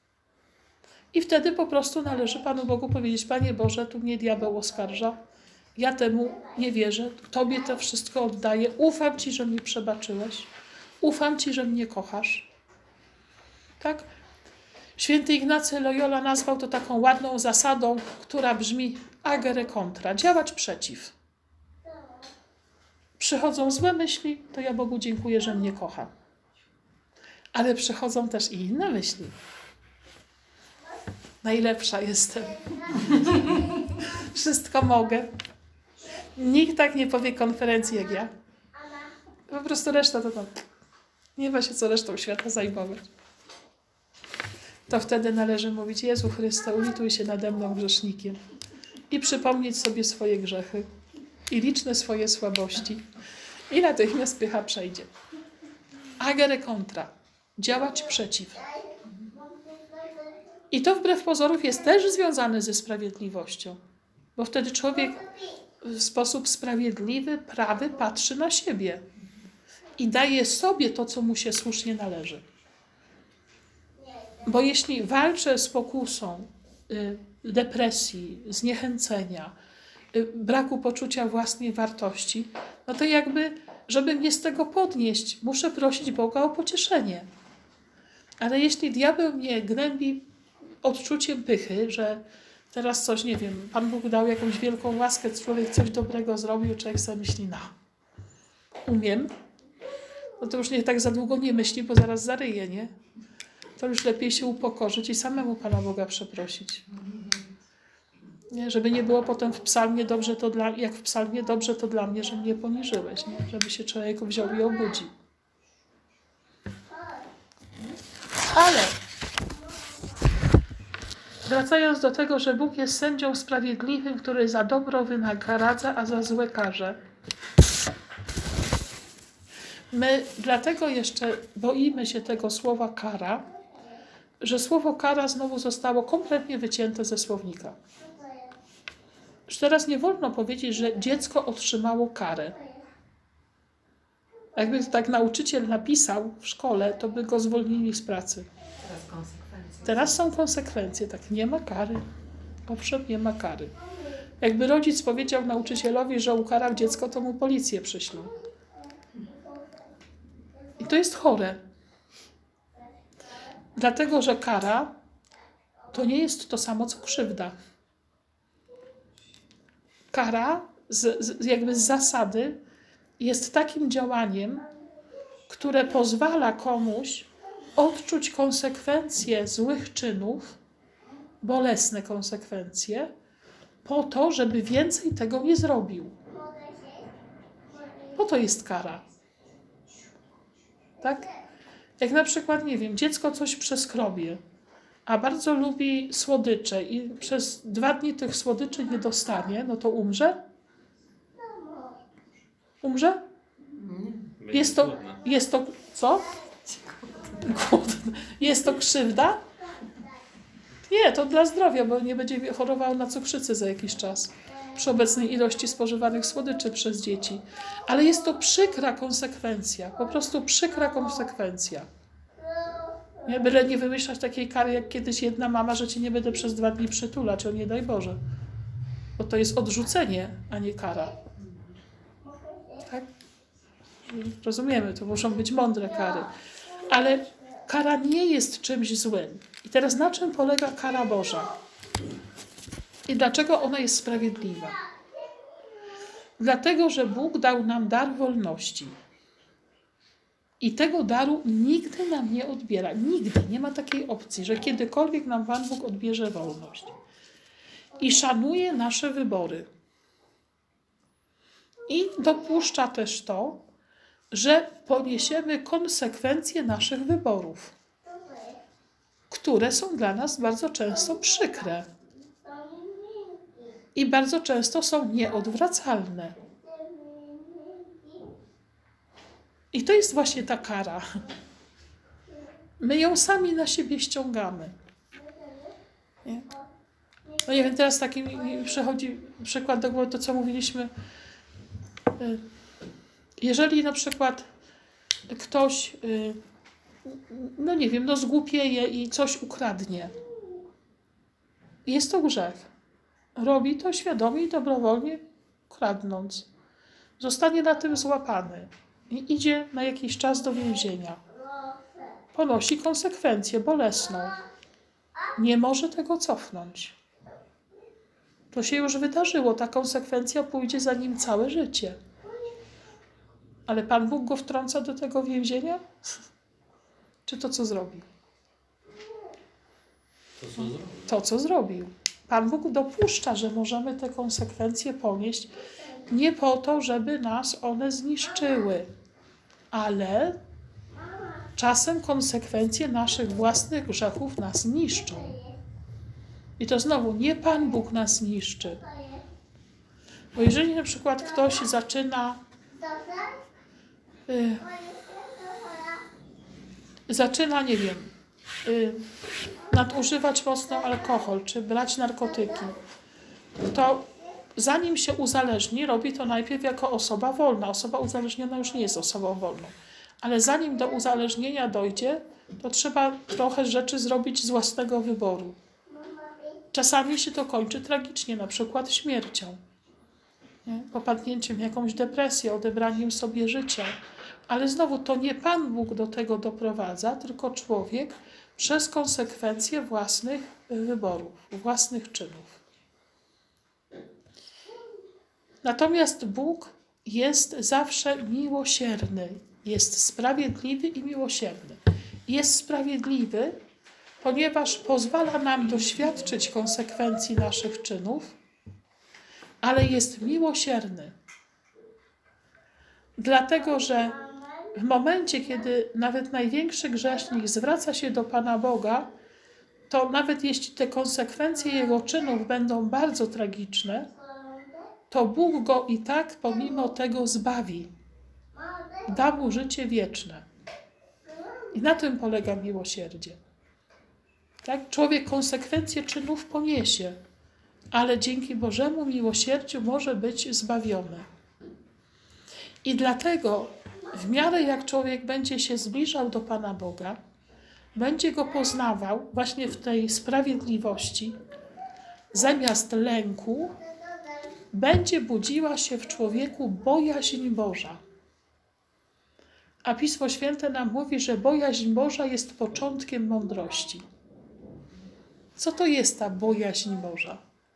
I wtedy po prostu należy Panu Bogu powiedzieć: Panie Boże, tu mnie diabeł oskarża. Ja temu nie wierzę, Tobie to wszystko oddaję, ufam Ci, że mi przebaczyłeś, ufam Ci, że mnie kochasz. Tak? Święty Ignacy Loyola nazwał to taką ładną zasadą, która brzmi agere contra, działać przeciw. Przychodzą złe myśli, to ja Bogu dziękuję, że mnie kocha. Ale przychodzą też i inne myśli. Najlepsza jestem. Wszystko mogę. Nikt tak nie powie konferencji jak ja. Po prostu reszta to tam. Nie ma się co resztą świata zajmować. To wtedy należy mówić: Jezu Chryste, ulituj się nade mną grzesznikiem. I przypomnieć sobie swoje grzechy. I liczne swoje słabości. I natychmiast pycha przejdzie. Agere contra. Działać przeciw. I to wbrew pozorów jest też związane ze sprawiedliwością. Bo wtedy człowiek w sposób sprawiedliwy, prawy patrzy na siebie. I daje sobie to, co mu się słusznie należy. Bo jeśli walczę z pokusą y, depresji, zniechęcenia, y, braku poczucia własnej wartości, no to jakby, żeby mnie z tego podnieść, muszę prosić Boga o pocieszenie. Ale jeśli diabeł mnie gnębi odczuciem pychy, że teraz coś, nie wiem, Pan Bóg dał jakąś wielką łaskę, człowiek coś dobrego zrobił, człowiek sobie myśli, no, umiem, no to już nie tak za długo nie myśli, bo zaraz zaryje, nie? To już lepiej się upokorzyć i samemu Pana Boga przeprosić. Nie? Żeby nie było potem w psalmie dobrze to dla, jak w psalmie dobrze to dla mnie, że mnie poniżyłeś, nie? Żeby się człowiek wziął i obudził. Ale wracając do tego, że Bóg jest sędzią sprawiedliwym, który za dobro wynagradza, a za złe karze. My dlatego jeszcze boimy się tego słowa kara, że słowo kara znowu zostało kompletnie wycięte ze słownika. Już teraz nie wolno powiedzieć, że dziecko otrzymało karę. Jakby tak nauczyciel napisał w szkole, to by go zwolnili z pracy. Teraz konsekwencje. Teraz są konsekwencje, tak, nie ma kary. Owszem, nie ma kary. Jakby rodzic powiedział nauczycielowi, że ukarał dziecko, to mu policję przyślą. I to jest chore. Dlatego, że kara to nie jest to samo, co krzywda. Kara z, z, jakby z zasady jest takim działaniem, które pozwala komuś odczuć konsekwencje złych czynów, bolesne konsekwencje, po to, żeby więcej tego nie zrobił. Po to jest kara. Tak? Jak na przykład, nie wiem, dziecko coś przeskrobie, a bardzo lubi słodycze i przez dwa dni tych słodyczy nie dostanie, no to umrze? Umrze? Będzie Jest to, głodna. jest to, co? Głodna. Jest to krzywda? Nie, to dla zdrowia, bo nie będzie chorował na cukrzycę za jakiś czas. Przy obecnej ilości spożywanych słodyczy przez dzieci. Ale jest to przykra konsekwencja. Po prostu przykra konsekwencja. Nie, byle nie wymyślać takiej kary, jak kiedyś jedna mama, że cię nie będę przez dwa dni przytulać, o nie daj Boże. Bo to jest odrzucenie, a nie kara. Tak? Rozumiemy, to muszą być mądre kary. Ale kara nie jest czymś złym. I teraz na czym polega kara Boża? I dlaczego ona jest sprawiedliwa? Dlatego, że Bóg dał nam dar wolności. I tego daru nigdy nam nie odbiera. Nigdy nie ma takiej opcji, że kiedykolwiek nam Pan Bóg odbierze wolność. I szanuje nasze wybory. I dopuszcza też to, że poniesiemy konsekwencje naszych wyborów, które są dla nas bardzo często przykre i bardzo często są nieodwracalne. I to jest właśnie ta kara. My ją sami na siebie ściągamy. Nie? No nie wiem, teraz taki mi przychodzi przykład do głowy, to co mówiliśmy. Jeżeli na przykład ktoś, no nie wiem, no zgłupieje i coś ukradnie, jest to grzech. Robi to świadomie i dobrowolnie, kradnąc. Zostanie na tym złapany i idzie na jakiś czas do więzienia. Ponosi konsekwencję bolesną. Nie może tego cofnąć. To się już wydarzyło. Ta konsekwencja pójdzie za nim całe życie. Ale Pan Bóg go wtrąca do tego więzienia? Czy to, co zrobił? To co zrobił? To, co zrobił. Pan Bóg dopuszcza, że możemy te konsekwencje ponieść nie po to, żeby nas one zniszczyły, ale czasem konsekwencje naszych własnych grzechów nas niszczą. I to znowu nie Pan Bóg nas niszczy. Bo jeżeli na przykład ktoś zaczyna y, zaczyna, nie wiem, y, nadużywać mocno alkohol, czy brać narkotyki, to zanim się uzależni, robi to najpierw jako osoba wolna. Osoba uzależniona już nie jest osobą wolną. Ale zanim do uzależnienia dojdzie, to trzeba trochę rzeczy zrobić z własnego wyboru. Czasami się to kończy tragicznie, na przykład śmiercią. Nie? Popadnięciem w jakąś depresję, odebraniem sobie życia. Ale znowu to nie Pan Bóg do tego doprowadza, tylko człowiek przez konsekwencje własnych wyborów, własnych czynów. Natomiast Bóg jest zawsze miłosierny, jest sprawiedliwy i miłosierny. Jest sprawiedliwy, ponieważ pozwala nam doświadczyć konsekwencji naszych czynów, ale jest miłosierny. Dlatego, że w momencie, kiedy nawet największy grzesznik zwraca się do Pana Boga, to nawet jeśli te konsekwencje jego czynów będą bardzo tragiczne, to Bóg go i tak pomimo tego zbawi. Da mu życie wieczne. I na tym polega miłosierdzie. Tak? Człowiek konsekwencje czynów poniesie, ale dzięki Bożemu miłosierdziu może być zbawiony. I dlatego w miarę jak człowiek będzie się zbliżał do Pana Boga, będzie go poznawał właśnie w tej sprawiedliwości, zamiast lęku będzie budziła się w człowieku bojaźń Boża. A Pismo Święte nam mówi, że bojaźń Boża jest początkiem mądrości. Co to jest ta bojaźń Boża?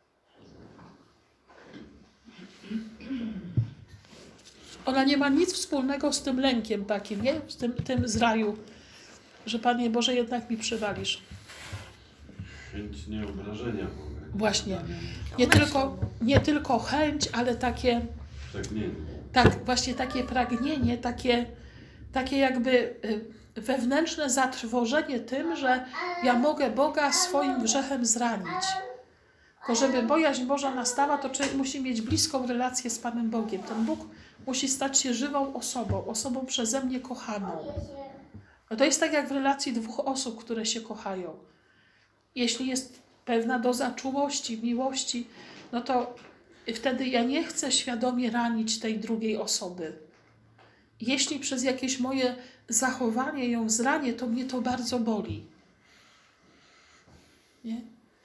Ona nie ma nic wspólnego z tym lękiem takim, nie? Z tym, tym z raju, że Panie Boże, jednak mi przywalisz. Chęć nieobrażenia Boga. Właśnie. Nie tylko, nie tylko chęć, ale takie, Pragnienie. tak, właśnie takie pragnienie, takie, takie jakby y, wewnętrzne zatrwożenie tym, że ja mogę Boga swoim grzechem zranić. Tylko żeby bojaźń Boża nastała, to człowiek musi mieć bliską relację z Panem Bogiem. Ten Bóg musi stać się żywą osobą, osobą przeze mnie kochaną. No to jest tak jak w relacji dwóch osób, które się kochają. Jeśli jest pewna doza czułości, miłości, no to wtedy ja nie chcę świadomie ranić tej drugiej osoby. Jeśli przez jakieś moje zachowanie ją zranię, to mnie to bardzo boli. Nie?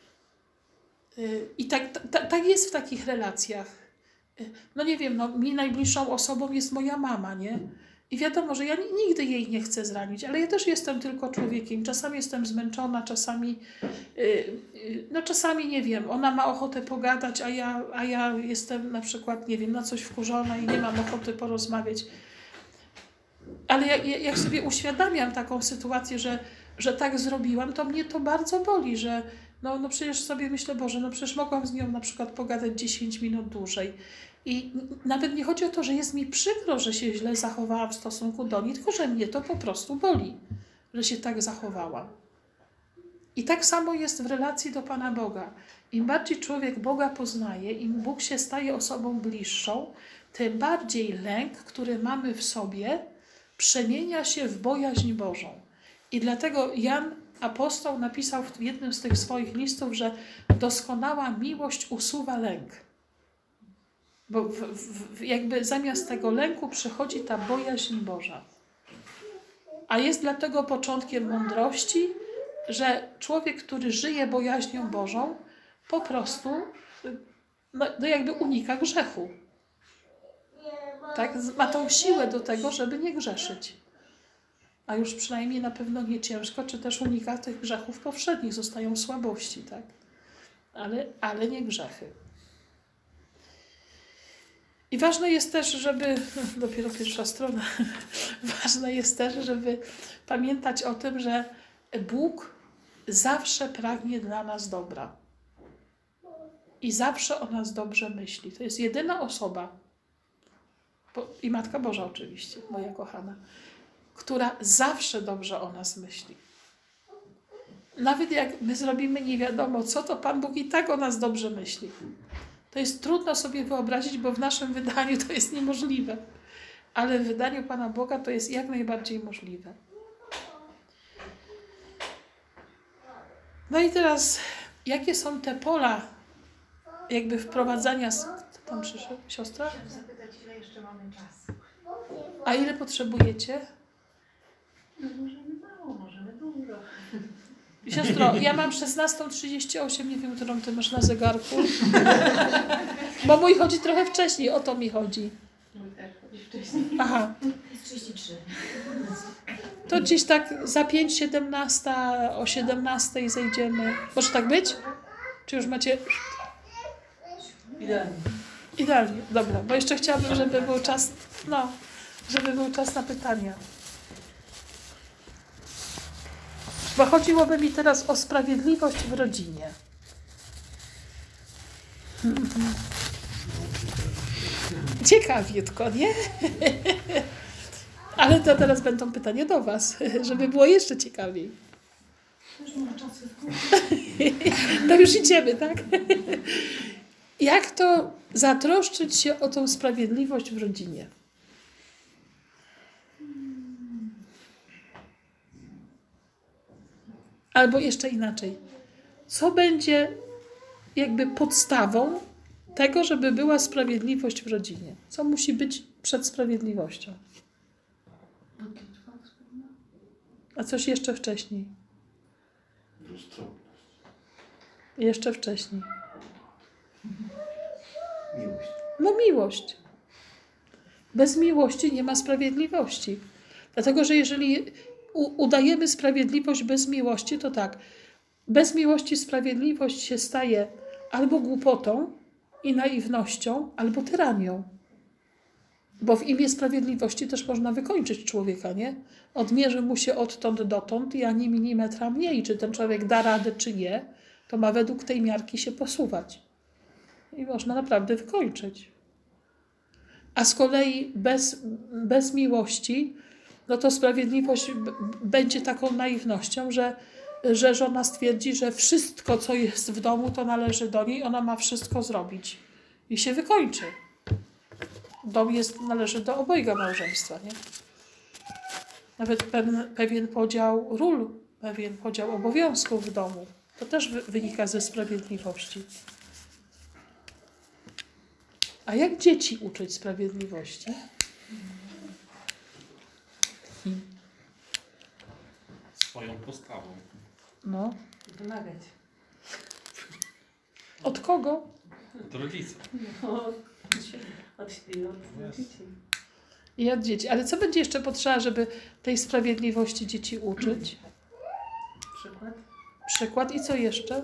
I tak, tak, tak jest w takich relacjach. No nie wiem, no, mi najbliższą osobą jest moja mama, nie? I wiadomo, że ja nigdy jej nie chcę zranić, ale ja też jestem tylko człowiekiem. Czasami jestem zmęczona, czasami, yy, yy, no czasami nie wiem, ona ma ochotę pogadać, a ja, a ja jestem na przykład, nie wiem, na coś wkurzona i nie mam ochoty porozmawiać. Ale jak, jak sobie uświadamiam taką sytuację, że, że tak zrobiłam, to mnie to bardzo boli, że no, no przecież sobie myślę, Boże, no przecież mogłam z nią na przykład pogadać dziesięć minut dłużej. I nawet nie chodzi o to, że jest mi przykro, że się źle zachowałam w stosunku do niej, tylko że mnie to po prostu boli, że się tak zachowałam. I tak samo jest w relacji do Pana Boga. Im bardziej człowiek Boga poznaje, im Bóg się staje osobą bliższą, tym bardziej lęk, który mamy w sobie, przemienia się w bojaźń Bożą. I dlatego Jan apostoł napisał w jednym z tych swoich listów, że doskonała miłość usuwa lęk. Bo w, w, jakby zamiast tego lęku przychodzi ta bojaźń Boża. A jest dlatego początkiem mądrości, że człowiek, który żyje bojaźnią Bożą, po prostu no, no jakby unika grzechu. Tak? Ma tą siłę do tego, żeby nie grzeszyć. A już przynajmniej na pewno nie ciężko, czy też unika tych grzechów powszednich, zostają słabości, tak? Ale, ale nie grzechy. I ważne jest też, żeby, dopiero pierwsza strona, ważne jest też, żeby pamiętać o tym, że Bóg zawsze pragnie dla nas dobra. I zawsze o nas dobrze myśli. To jest jedyna osoba, i Matka Boża oczywiście, moja kochana, która zawsze dobrze o nas myśli. Nawet jak my zrobimy nie wiadomo co, to Pan Bóg i tak o nas dobrze myśli. To jest trudno sobie wyobrazić, bo w naszym wydaniu to jest niemożliwe. Ale w wydaniu Pana Boga to jest jak najbardziej możliwe. No i teraz, jakie są te pola jakby wprowadzania... Kto tam przyszedł? Siostra? Chciałam zapytać, ile jeszcze mamy czasu. A ile potrzebujecie? No możemy mało, możemy dużo. Siostro, ja mam szesnasta trzydzieści osiem, nie wiem, którą ty masz na zegarku. Bo mój chodzi trochę wcześniej, o to mi chodzi. Mój też chodzi wcześniej. Aha, Jest trzydzieści trzy. to gdzieś tak za pięć siedemnaście, o siedemnastej zejdziemy. Może tak być? Czy już macie... Idealnie. Idealnie, dobra, bo jeszcze chciałabym, żeby był czas, no, żeby był czas na pytania. Bo chodziłoby mi teraz o sprawiedliwość w rodzinie. Ciekawiutko, nie? Ale to teraz będą pytania do was, żeby było jeszcze ciekawiej. Już nie ma czasu. To już idziemy, tak? Jak to zatroszczyć się o tą sprawiedliwość w rodzinie? Albo jeszcze inaczej. Co będzie jakby podstawą tego, żeby była sprawiedliwość w rodzinie? Co musi być przed sprawiedliwością? A coś jeszcze wcześniej? Roztropność. Jeszcze wcześniej. Miłość. No miłość. Bez miłości nie ma sprawiedliwości. Dlatego, że jeżeli u- udajemy sprawiedliwość bez miłości, to tak, bez miłości sprawiedliwość się staje albo głupotą i naiwnością, albo tyranią. Bo w imię sprawiedliwości też można wykończyć człowieka, nie? Odmierzy mu się odtąd dotąd i ani milimetra mniej. Czy ten człowiek da radę, czy nie, to ma według tej miarki się posuwać. I można naprawdę wykończyć. A z kolei bez, bez miłości, no to sprawiedliwość b- będzie taką naiwnością, że, że żona stwierdzi, że wszystko, co jest w domu, to należy do niej, ona ma wszystko zrobić. I się wykończy. Dom jest, należy do obojga małżeństwa, nie? Nawet pewien, pewien podział ról, pewien podział obowiązków w domu. To też wy, wynika ze sprawiedliwości. A jak dzieci uczyć sprawiedliwości? Swoją postawą. No. Wymagać. Od kogo? Od rodziców. No, od siebie, od dzieci. I od dzieci. Ale co będzie jeszcze potrzeba, żeby tej sprawiedliwości dzieci uczyć? Przykład? Przykład i co jeszcze?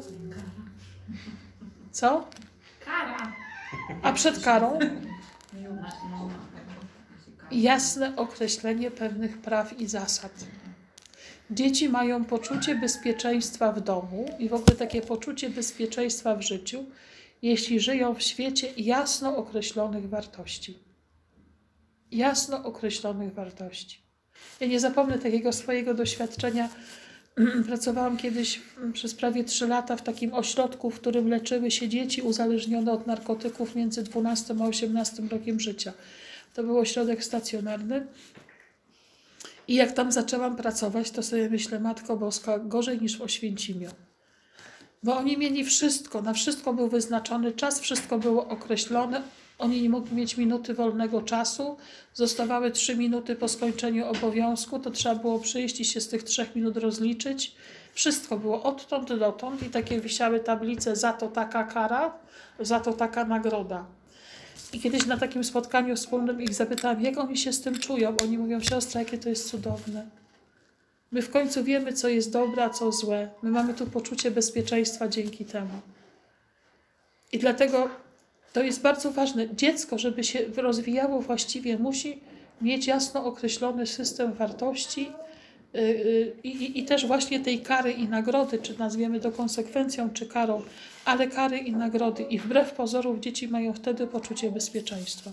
Co? Kara. A przed karą? Miłość. No. Jasne określenie pewnych praw i zasad. Dzieci mają poczucie bezpieczeństwa w domu i w ogóle takie poczucie bezpieczeństwa w życiu, jeśli żyją w świecie jasno określonych wartości. Jasno określonych wartości. Ja nie zapomnę takiego swojego doświadczenia. Pracowałam kiedyś przez prawie trzy lata w takim ośrodku, w którym leczyły się dzieci uzależnione od narkotyków między dwunastym a osiemnastym rokiem życia. To był ośrodek stacjonarny. I jak tam zaczęłam pracować, to sobie myślę, Matko Boska, gorzej niż w Oświęcimiu. Bo oni mieli wszystko, na wszystko był wyznaczony czas, wszystko było określone. Oni nie mogli mieć minuty wolnego czasu. Zostawały trzy minuty po skończeniu obowiązku, to trzeba było przyjść i się z tych trzech minut rozliczyć. Wszystko było odtąd dotąd i takie wisiały tablice, za to taka kara, za to taka nagroda. I kiedyś na takim spotkaniu wspólnym ich zapytałam, jak oni się z tym czują. Oni mówią, siostra, jakie to jest cudowne. My w końcu wiemy, co jest dobre, a co złe. My mamy tu poczucie bezpieczeństwa dzięki temu. I dlatego to jest bardzo ważne. Dziecko, żeby się rozwijało właściwie, musi mieć jasno określony system wartości i, i, i też właśnie tej kary i nagrody, czy nazwiemy to konsekwencją, czy karą, ale kary i nagrody. I wbrew pozorom dzieci mają wtedy poczucie bezpieczeństwa.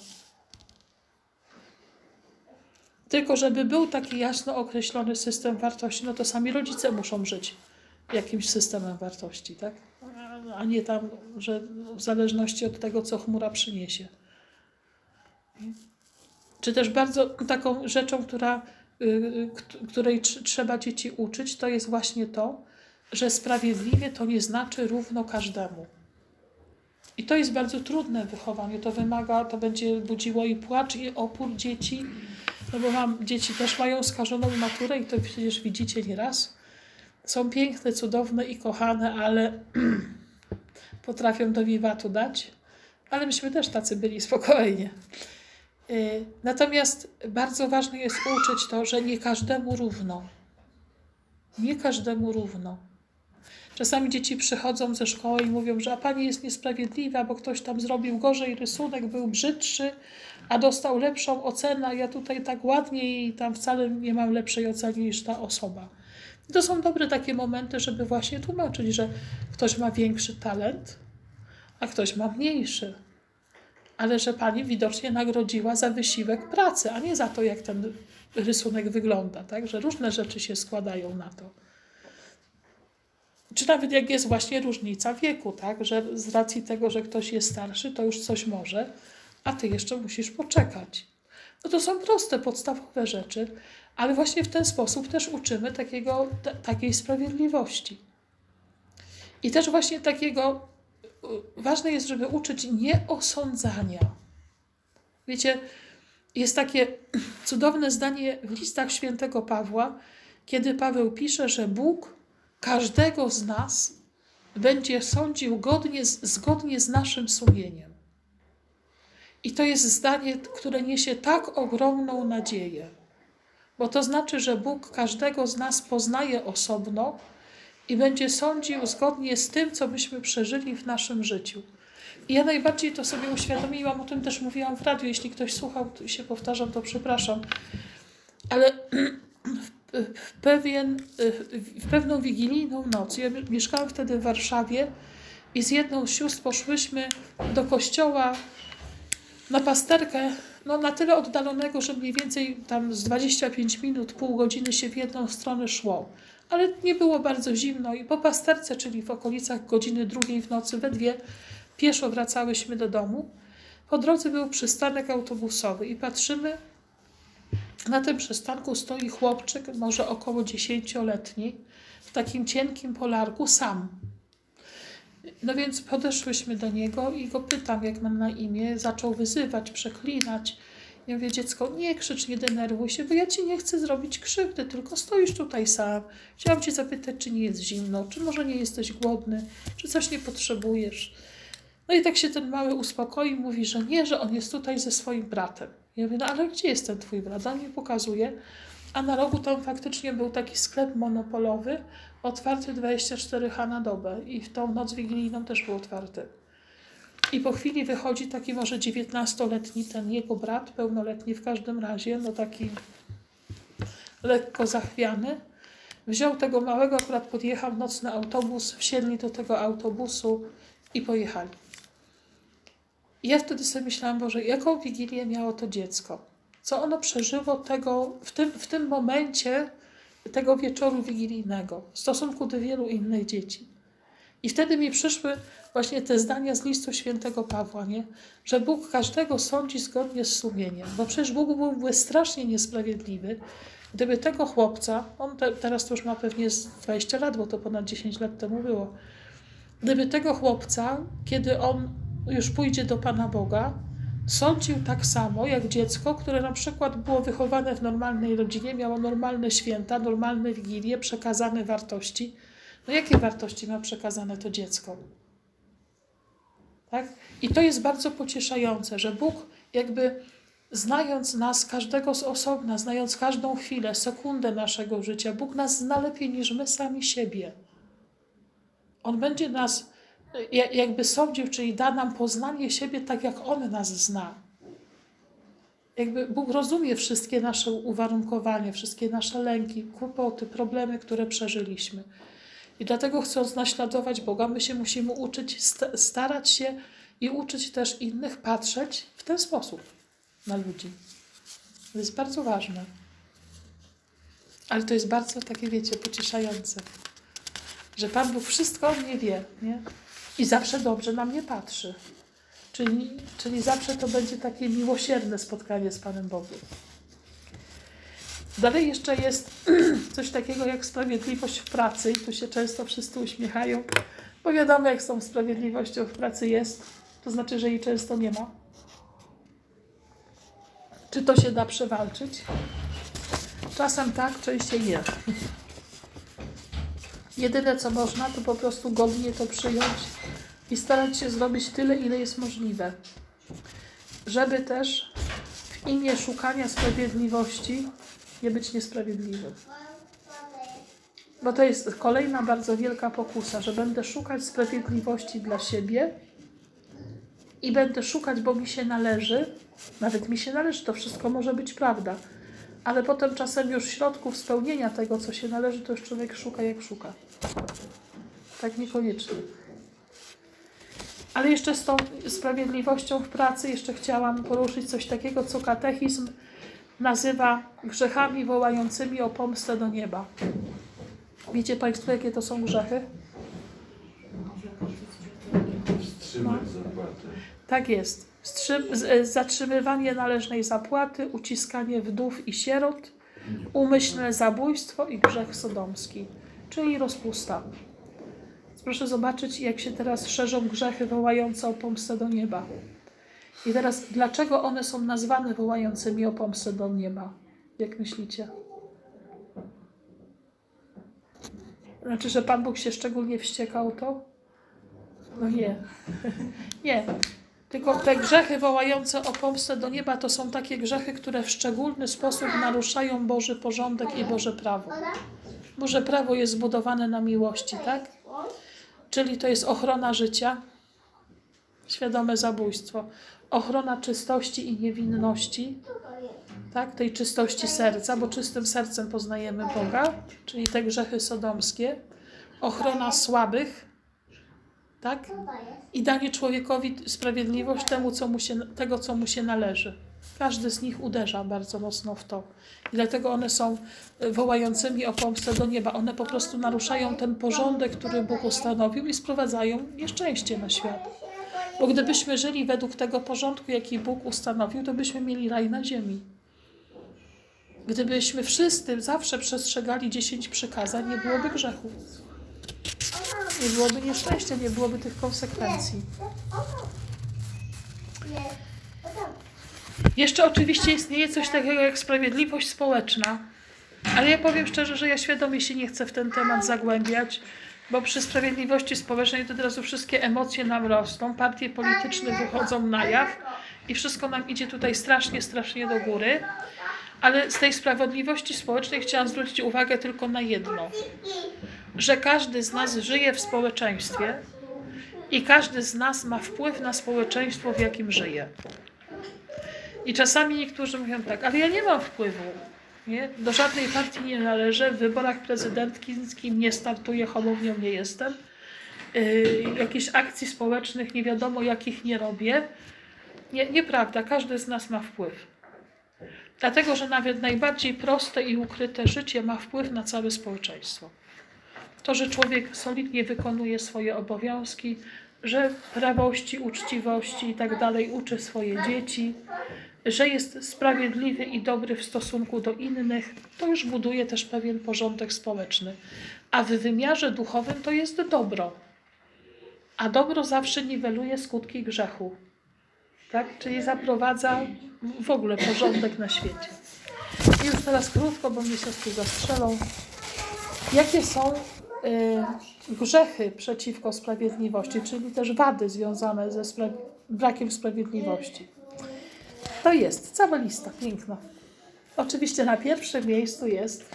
Tylko żeby był taki jasno określony system wartości, no to sami rodzice muszą żyć jakimś systemem wartości, tak? A nie tam, że w zależności od tego, co chmura przyniesie. Czy też bardzo taką rzeczą, która, y, której tr- trzeba dzieci uczyć, to jest właśnie to, że sprawiedliwie to nie znaczy równo każdemu. I to jest bardzo trudne w wychowaniu. To wymaga, to będzie budziło i płacz, i opór dzieci. No bo mam, dzieci też mają skażoną maturę i to przecież widzicie nieraz. Są piękne, cudowne i kochane, ale potrafią do wiwatu dać. Ale myśmy też tacy byli, spokojnie. Yy, natomiast bardzo ważne jest uczyć to, że nie każdemu równo. Nie każdemu równo. Czasami dzieci przychodzą ze szkoły i mówią, że a pani jest niesprawiedliwa, bo ktoś tam zrobił gorzej rysunek, był brzydszy, a dostał lepszą ocenę, a ja tutaj tak ładnie i tam wcale nie mam lepszej oceny niż ta osoba. I to są dobre takie momenty, żeby właśnie tłumaczyć, że ktoś ma większy talent, a ktoś ma mniejszy. Ale że pani widocznie nagrodziła za wysiłek pracy, a nie za to, jak ten rysunek wygląda. Tak? Że różne rzeczy się składają na to. Czy nawet jak jest właśnie różnica wieku, tak? Że z racji tego, że ktoś jest starszy, to już coś może, a ty jeszcze musisz poczekać. No to są proste, podstawowe rzeczy, ale właśnie w ten sposób też uczymy takiego, t- takiej sprawiedliwości. I też właśnie takiego, ważne jest, żeby uczyć nieosądzania. Wiecie, jest takie cudowne zdanie w listach świętego Pawła, kiedy Paweł pisze, że Bóg każdego z nas będzie sądził godnie, zgodnie z naszym sumieniem. I to jest zdanie, które niesie tak ogromną nadzieję, bo to znaczy, że Bóg każdego z nas poznaje osobno i będzie sądził zgodnie z tym, co myśmy przeżyli w naszym życiu. I ja najbardziej to sobie uświadomiłam, o tym też mówiłam w radiu, jeśli ktoś słuchał, to się powtarzam, to przepraszam, ale w, pewien, w pewną wigilijną noc, ja mieszkałam wtedy w Warszawie i z jedną z sióstr poszłyśmy do kościoła na pasterkę, no na tyle oddalonego, że mniej więcej tam z dwadzieścia pięć minut, pół godziny się w jedną stronę szło. Ale nie było bardzo zimno i po pasterce, czyli w okolicach godziny drugiej w nocy, we dwie, pieszo wracałyśmy do domu. Po drodze był przystanek autobusowy i patrzymy, na tym przystanku stoi chłopczyk, może około dziesięcioletni, w takim cienkim polarku, sam. No więc podeszłyśmy do niego i go pytam, jak ma na imię. Zaczął wyzywać, przeklinać. Ja mówię, dziecko, nie krzycz, nie denerwuj się, bo ja ci nie chcę zrobić krzywdy, tylko stoisz tutaj sam. Chciałam cię zapytać, czy nie jest zimno, czy może nie jesteś głodny, czy coś nie potrzebujesz. No i tak się ten mały uspokoi, mówi, że nie, że on jest tutaj ze swoim bratem. Ja mówię, no ale gdzie jest ten twój brat? On mi pokazuje, a na rogu tam faktycznie był taki sklep monopolowy, otwarty dwadzieścia cztery godziny na dobę i w tą noc wigilijną też był otwarty. I po chwili wychodzi taki może dziewiętnastoletni, ten jego brat, pełnoletni w każdym razie, no taki lekko zachwiany. Wziął tego małego, akurat podjechał nocny autobus, wsiedli do tego autobusu i pojechali. I ja wtedy sobie myślałam, Boże, jaką wigilię miało to dziecko? Co ono przeżyło tego, w tym, w tym momencie tego wieczoru wigilijnego w stosunku do wielu innych dzieci. I wtedy mi przyszły właśnie te zdania z listu świętego Pawła, nie? Że Bóg każdego sądzi zgodnie z sumieniem, bo przecież Bóg byłby strasznie niesprawiedliwy, gdyby tego chłopca, on te, teraz to już ma pewnie z dwadzieścia lat, bo to ponad dziesięć lat temu było, gdyby tego chłopca, kiedy on już pójdzie do Pana Boga, sądził tak samo jak dziecko, które na przykład było wychowane w normalnej rodzinie, miało normalne święta, normalne wigilie, przekazane wartości. No jakie wartości ma przekazane to dziecko? Tak? I to jest bardzo pocieszające, że Bóg jakby znając nas, każdego z osobna, znając każdą chwilę, sekundę naszego życia, Bóg nas zna lepiej niż my sami siebie. On będzie nas jakby sądził, czyli da nam poznanie siebie tak, jak On nas zna. Jakby Bóg rozumie wszystkie nasze uwarunkowania, wszystkie nasze lęki, kłopoty, problemy, które przeżyliśmy. I dlatego chcąc naśladować Boga, my się musimy uczyć, starać się i uczyć też innych patrzeć w ten sposób na ludzi. To jest bardzo ważne. Ale to jest bardzo takie, wiecie, pocieszające. Że Pan Bóg wszystko o mnie wie, nie? I zawsze dobrze na mnie patrzy. Czyli, czyli zawsze to będzie takie miłosierne spotkanie z Panem Bogiem. Dalej jeszcze jest coś takiego jak sprawiedliwość w pracy i tu się często wszyscy uśmiechają, bo wiadomo, jak z tą sprawiedliwością w pracy jest, to znaczy, że jej często nie ma. Czy to się da przewalczyć? Czasem tak, częściej nie. Jedyne, co można, to po prostu godnie to przyjąć i starać się zrobić tyle, ile jest możliwe. Żeby też w imię szukania sprawiedliwości nie być niesprawiedliwym. Bo to jest kolejna bardzo wielka pokusa, że będę szukać sprawiedliwości dla siebie i będę szukać, bo mi się należy. Nawet mi się należy, to wszystko może być prawda. Ale potem czasem już środków spełnienia tego, co się należy, to już człowiek szuka jak szuka. Tak niekoniecznie. Ale jeszcze z tą sprawiedliwością w pracy jeszcze chciałam poruszyć coś takiego, co katechizm nazywa grzechami wołającymi o pomstę do nieba. Wiecie Państwo, jakie to są grzechy? Wstrzymać zapłatę. Tak jest. Wstrzym- z- zatrzymywanie należnej zapłaty, uciskanie wdów i sierot, umyślne zabójstwo i grzech sodomski, czyli rozpusta. Proszę zobaczyć, jak się teraz szerzą grzechy wołające o pomstę do nieba. I teraz, dlaczego one są nazwane wołającymi o pomstę do nieba? Jak myślicie? Znaczy, że Pan Bóg się szczególnie wściekał o to? No nie. Nie. Tylko te grzechy wołające o pomstę do nieba to są takie grzechy, które w szczególny sposób naruszają Boży porządek i Boże prawo. Boże prawo jest zbudowane na miłości, tak? Czyli to jest ochrona życia, świadome zabójstwo, ochrona czystości i niewinności, tak? Tej czystości serca, bo czystym sercem poznajemy Boga, czyli te grzechy sodomskie, ochrona słabych, tak? I danie człowiekowi sprawiedliwość temu, co mu się, tego, co mu się należy. Każdy z nich uderza bardzo mocno w to. I dlatego one są wołającymi o pomstę do nieba. One po prostu naruszają ten porządek, który Bóg ustanowił i sprowadzają nieszczęście na świat. Bo gdybyśmy żyli według tego porządku, jaki Bóg ustanowił, to byśmy mieli raj na ziemi. Gdybyśmy wszyscy zawsze przestrzegali dziesięć przykazań, nie byłoby grzechu. Nie byłoby nieszczęścia, nie byłoby tych konsekwencji. Jeszcze oczywiście istnieje coś takiego jak sprawiedliwość społeczna. Ale ja powiem szczerze, że ja świadomie się nie chcę w ten temat zagłębiać, bo przy sprawiedliwości społecznej to od razu wszystkie emocje nam rosną, partie polityczne wychodzą na jaw i wszystko nam idzie tutaj strasznie, strasznie do góry. Ale z tej sprawiedliwości społecznej chciałam zwrócić uwagę tylko na jedno. Że każdy z nas żyje w społeczeństwie i każdy z nas ma wpływ na społeczeństwo, w jakim żyje. I czasami niektórzy mówią tak, ale ja nie mam wpływu. Nie? Do żadnej partii nie należę, w wyborach prezydenckich nie startuję, homownią nie jestem. Yy, jakichś akcji społecznych nie wiadomo jakich nie robię. Nie, nieprawda, każdy z nas ma wpływ. Dlatego, że nawet najbardziej proste i ukryte życie ma wpływ na całe społeczeństwo. To, że człowiek solidnie wykonuje swoje obowiązki, że prawości, uczciwości i tak dalej uczy swoje dzieci, że jest sprawiedliwy i dobry w stosunku do innych, to już buduje też pewien porządek społeczny. A w wymiarze duchowym to jest dobro. A dobro zawsze niweluje skutki grzechu. Tak? Czyli zaprowadza w ogóle porządek na świecie. I już teraz krótko, bo mnie siostry zastrzelą. Jakie są y, grzechy przeciwko sprawiedliwości, czyli też wady związane ze spra- brakiem sprawiedliwości. To jest cała lista, piękna. Oczywiście na pierwszym miejscu jest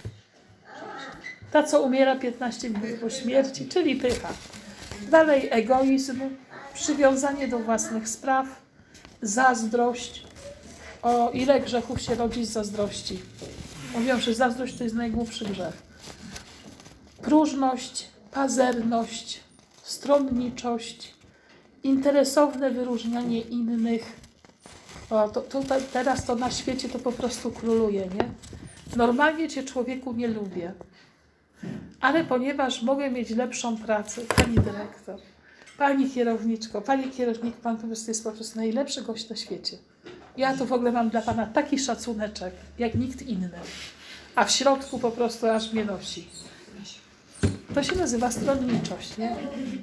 ta, co umiera piętnaście minut po śmierci, czyli pycha. Dalej egoizm, przywiązanie do własnych spraw, zazdrość. O ile grzechów się rodzi z zazdrości. Mówią, że zazdrość to jest najgłupszy grzech. Próżność, pazerność, stronniczość, interesowne wyróżnianie innych. O, to, to, teraz to na świecie to po prostu króluje, nie? Normalnie cię, człowieku, nie lubię. Ale ponieważ mogę mieć lepszą pracę, pani dyrektor, pani kierowniczko, panie kierownik, pan po prostu jest po prostu najlepszy gość na świecie. Ja tu w ogóle mam dla pana taki szacuneczek, jak nikt inny. A w środku po prostu aż mnie nosi. To się nazywa stronniczość, nie?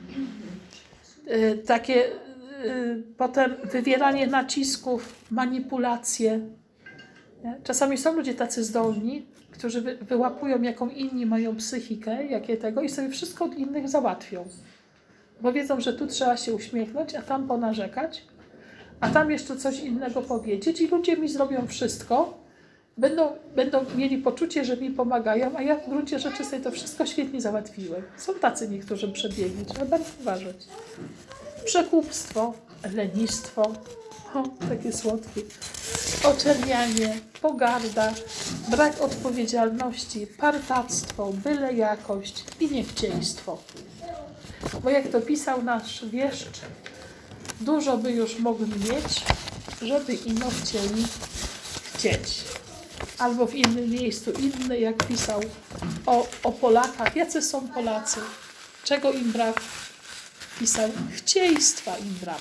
Yy, takie yy, potem wywieranie nacisków, manipulacje. Nie? Czasami są ludzie tacy zdolni, którzy wy, wyłapują, jaką inni mają psychikę, jakie tego i sobie wszystko od innych załatwią. Bo wiedzą, że tu trzeba się uśmiechnąć, a tam ponarzekać, a tam jeszcze coś innego powiedzieć i ludzie mi zrobią wszystko, będą, będą mieli poczucie, że mi pomagają, a ja w gruncie rzeczy sobie to wszystko świetnie załatwiłem. Są tacy niektórzy przebiegli, trzeba bardzo uważać. Przekupstwo, lenistwo, o, takie słodkie, oczernianie, pogarda, brak odpowiedzialności, partactwo, byle jakość i niechciejstwo. Bo jak to pisał nasz wieszcz, dużo by już mogli mieć, żeby ino chcieli chcieć. Albo w innym miejscu inny, jak pisał o, o Polakach. Jacy są Polacy? Czego im brak? Pisał, chcieństwa im brak.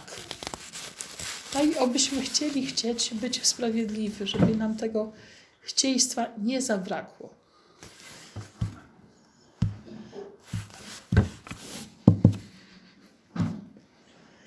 No i obyśmy chcieli chcieć być sprawiedliwi, żeby nam tego chcieństwa nie zabrakło.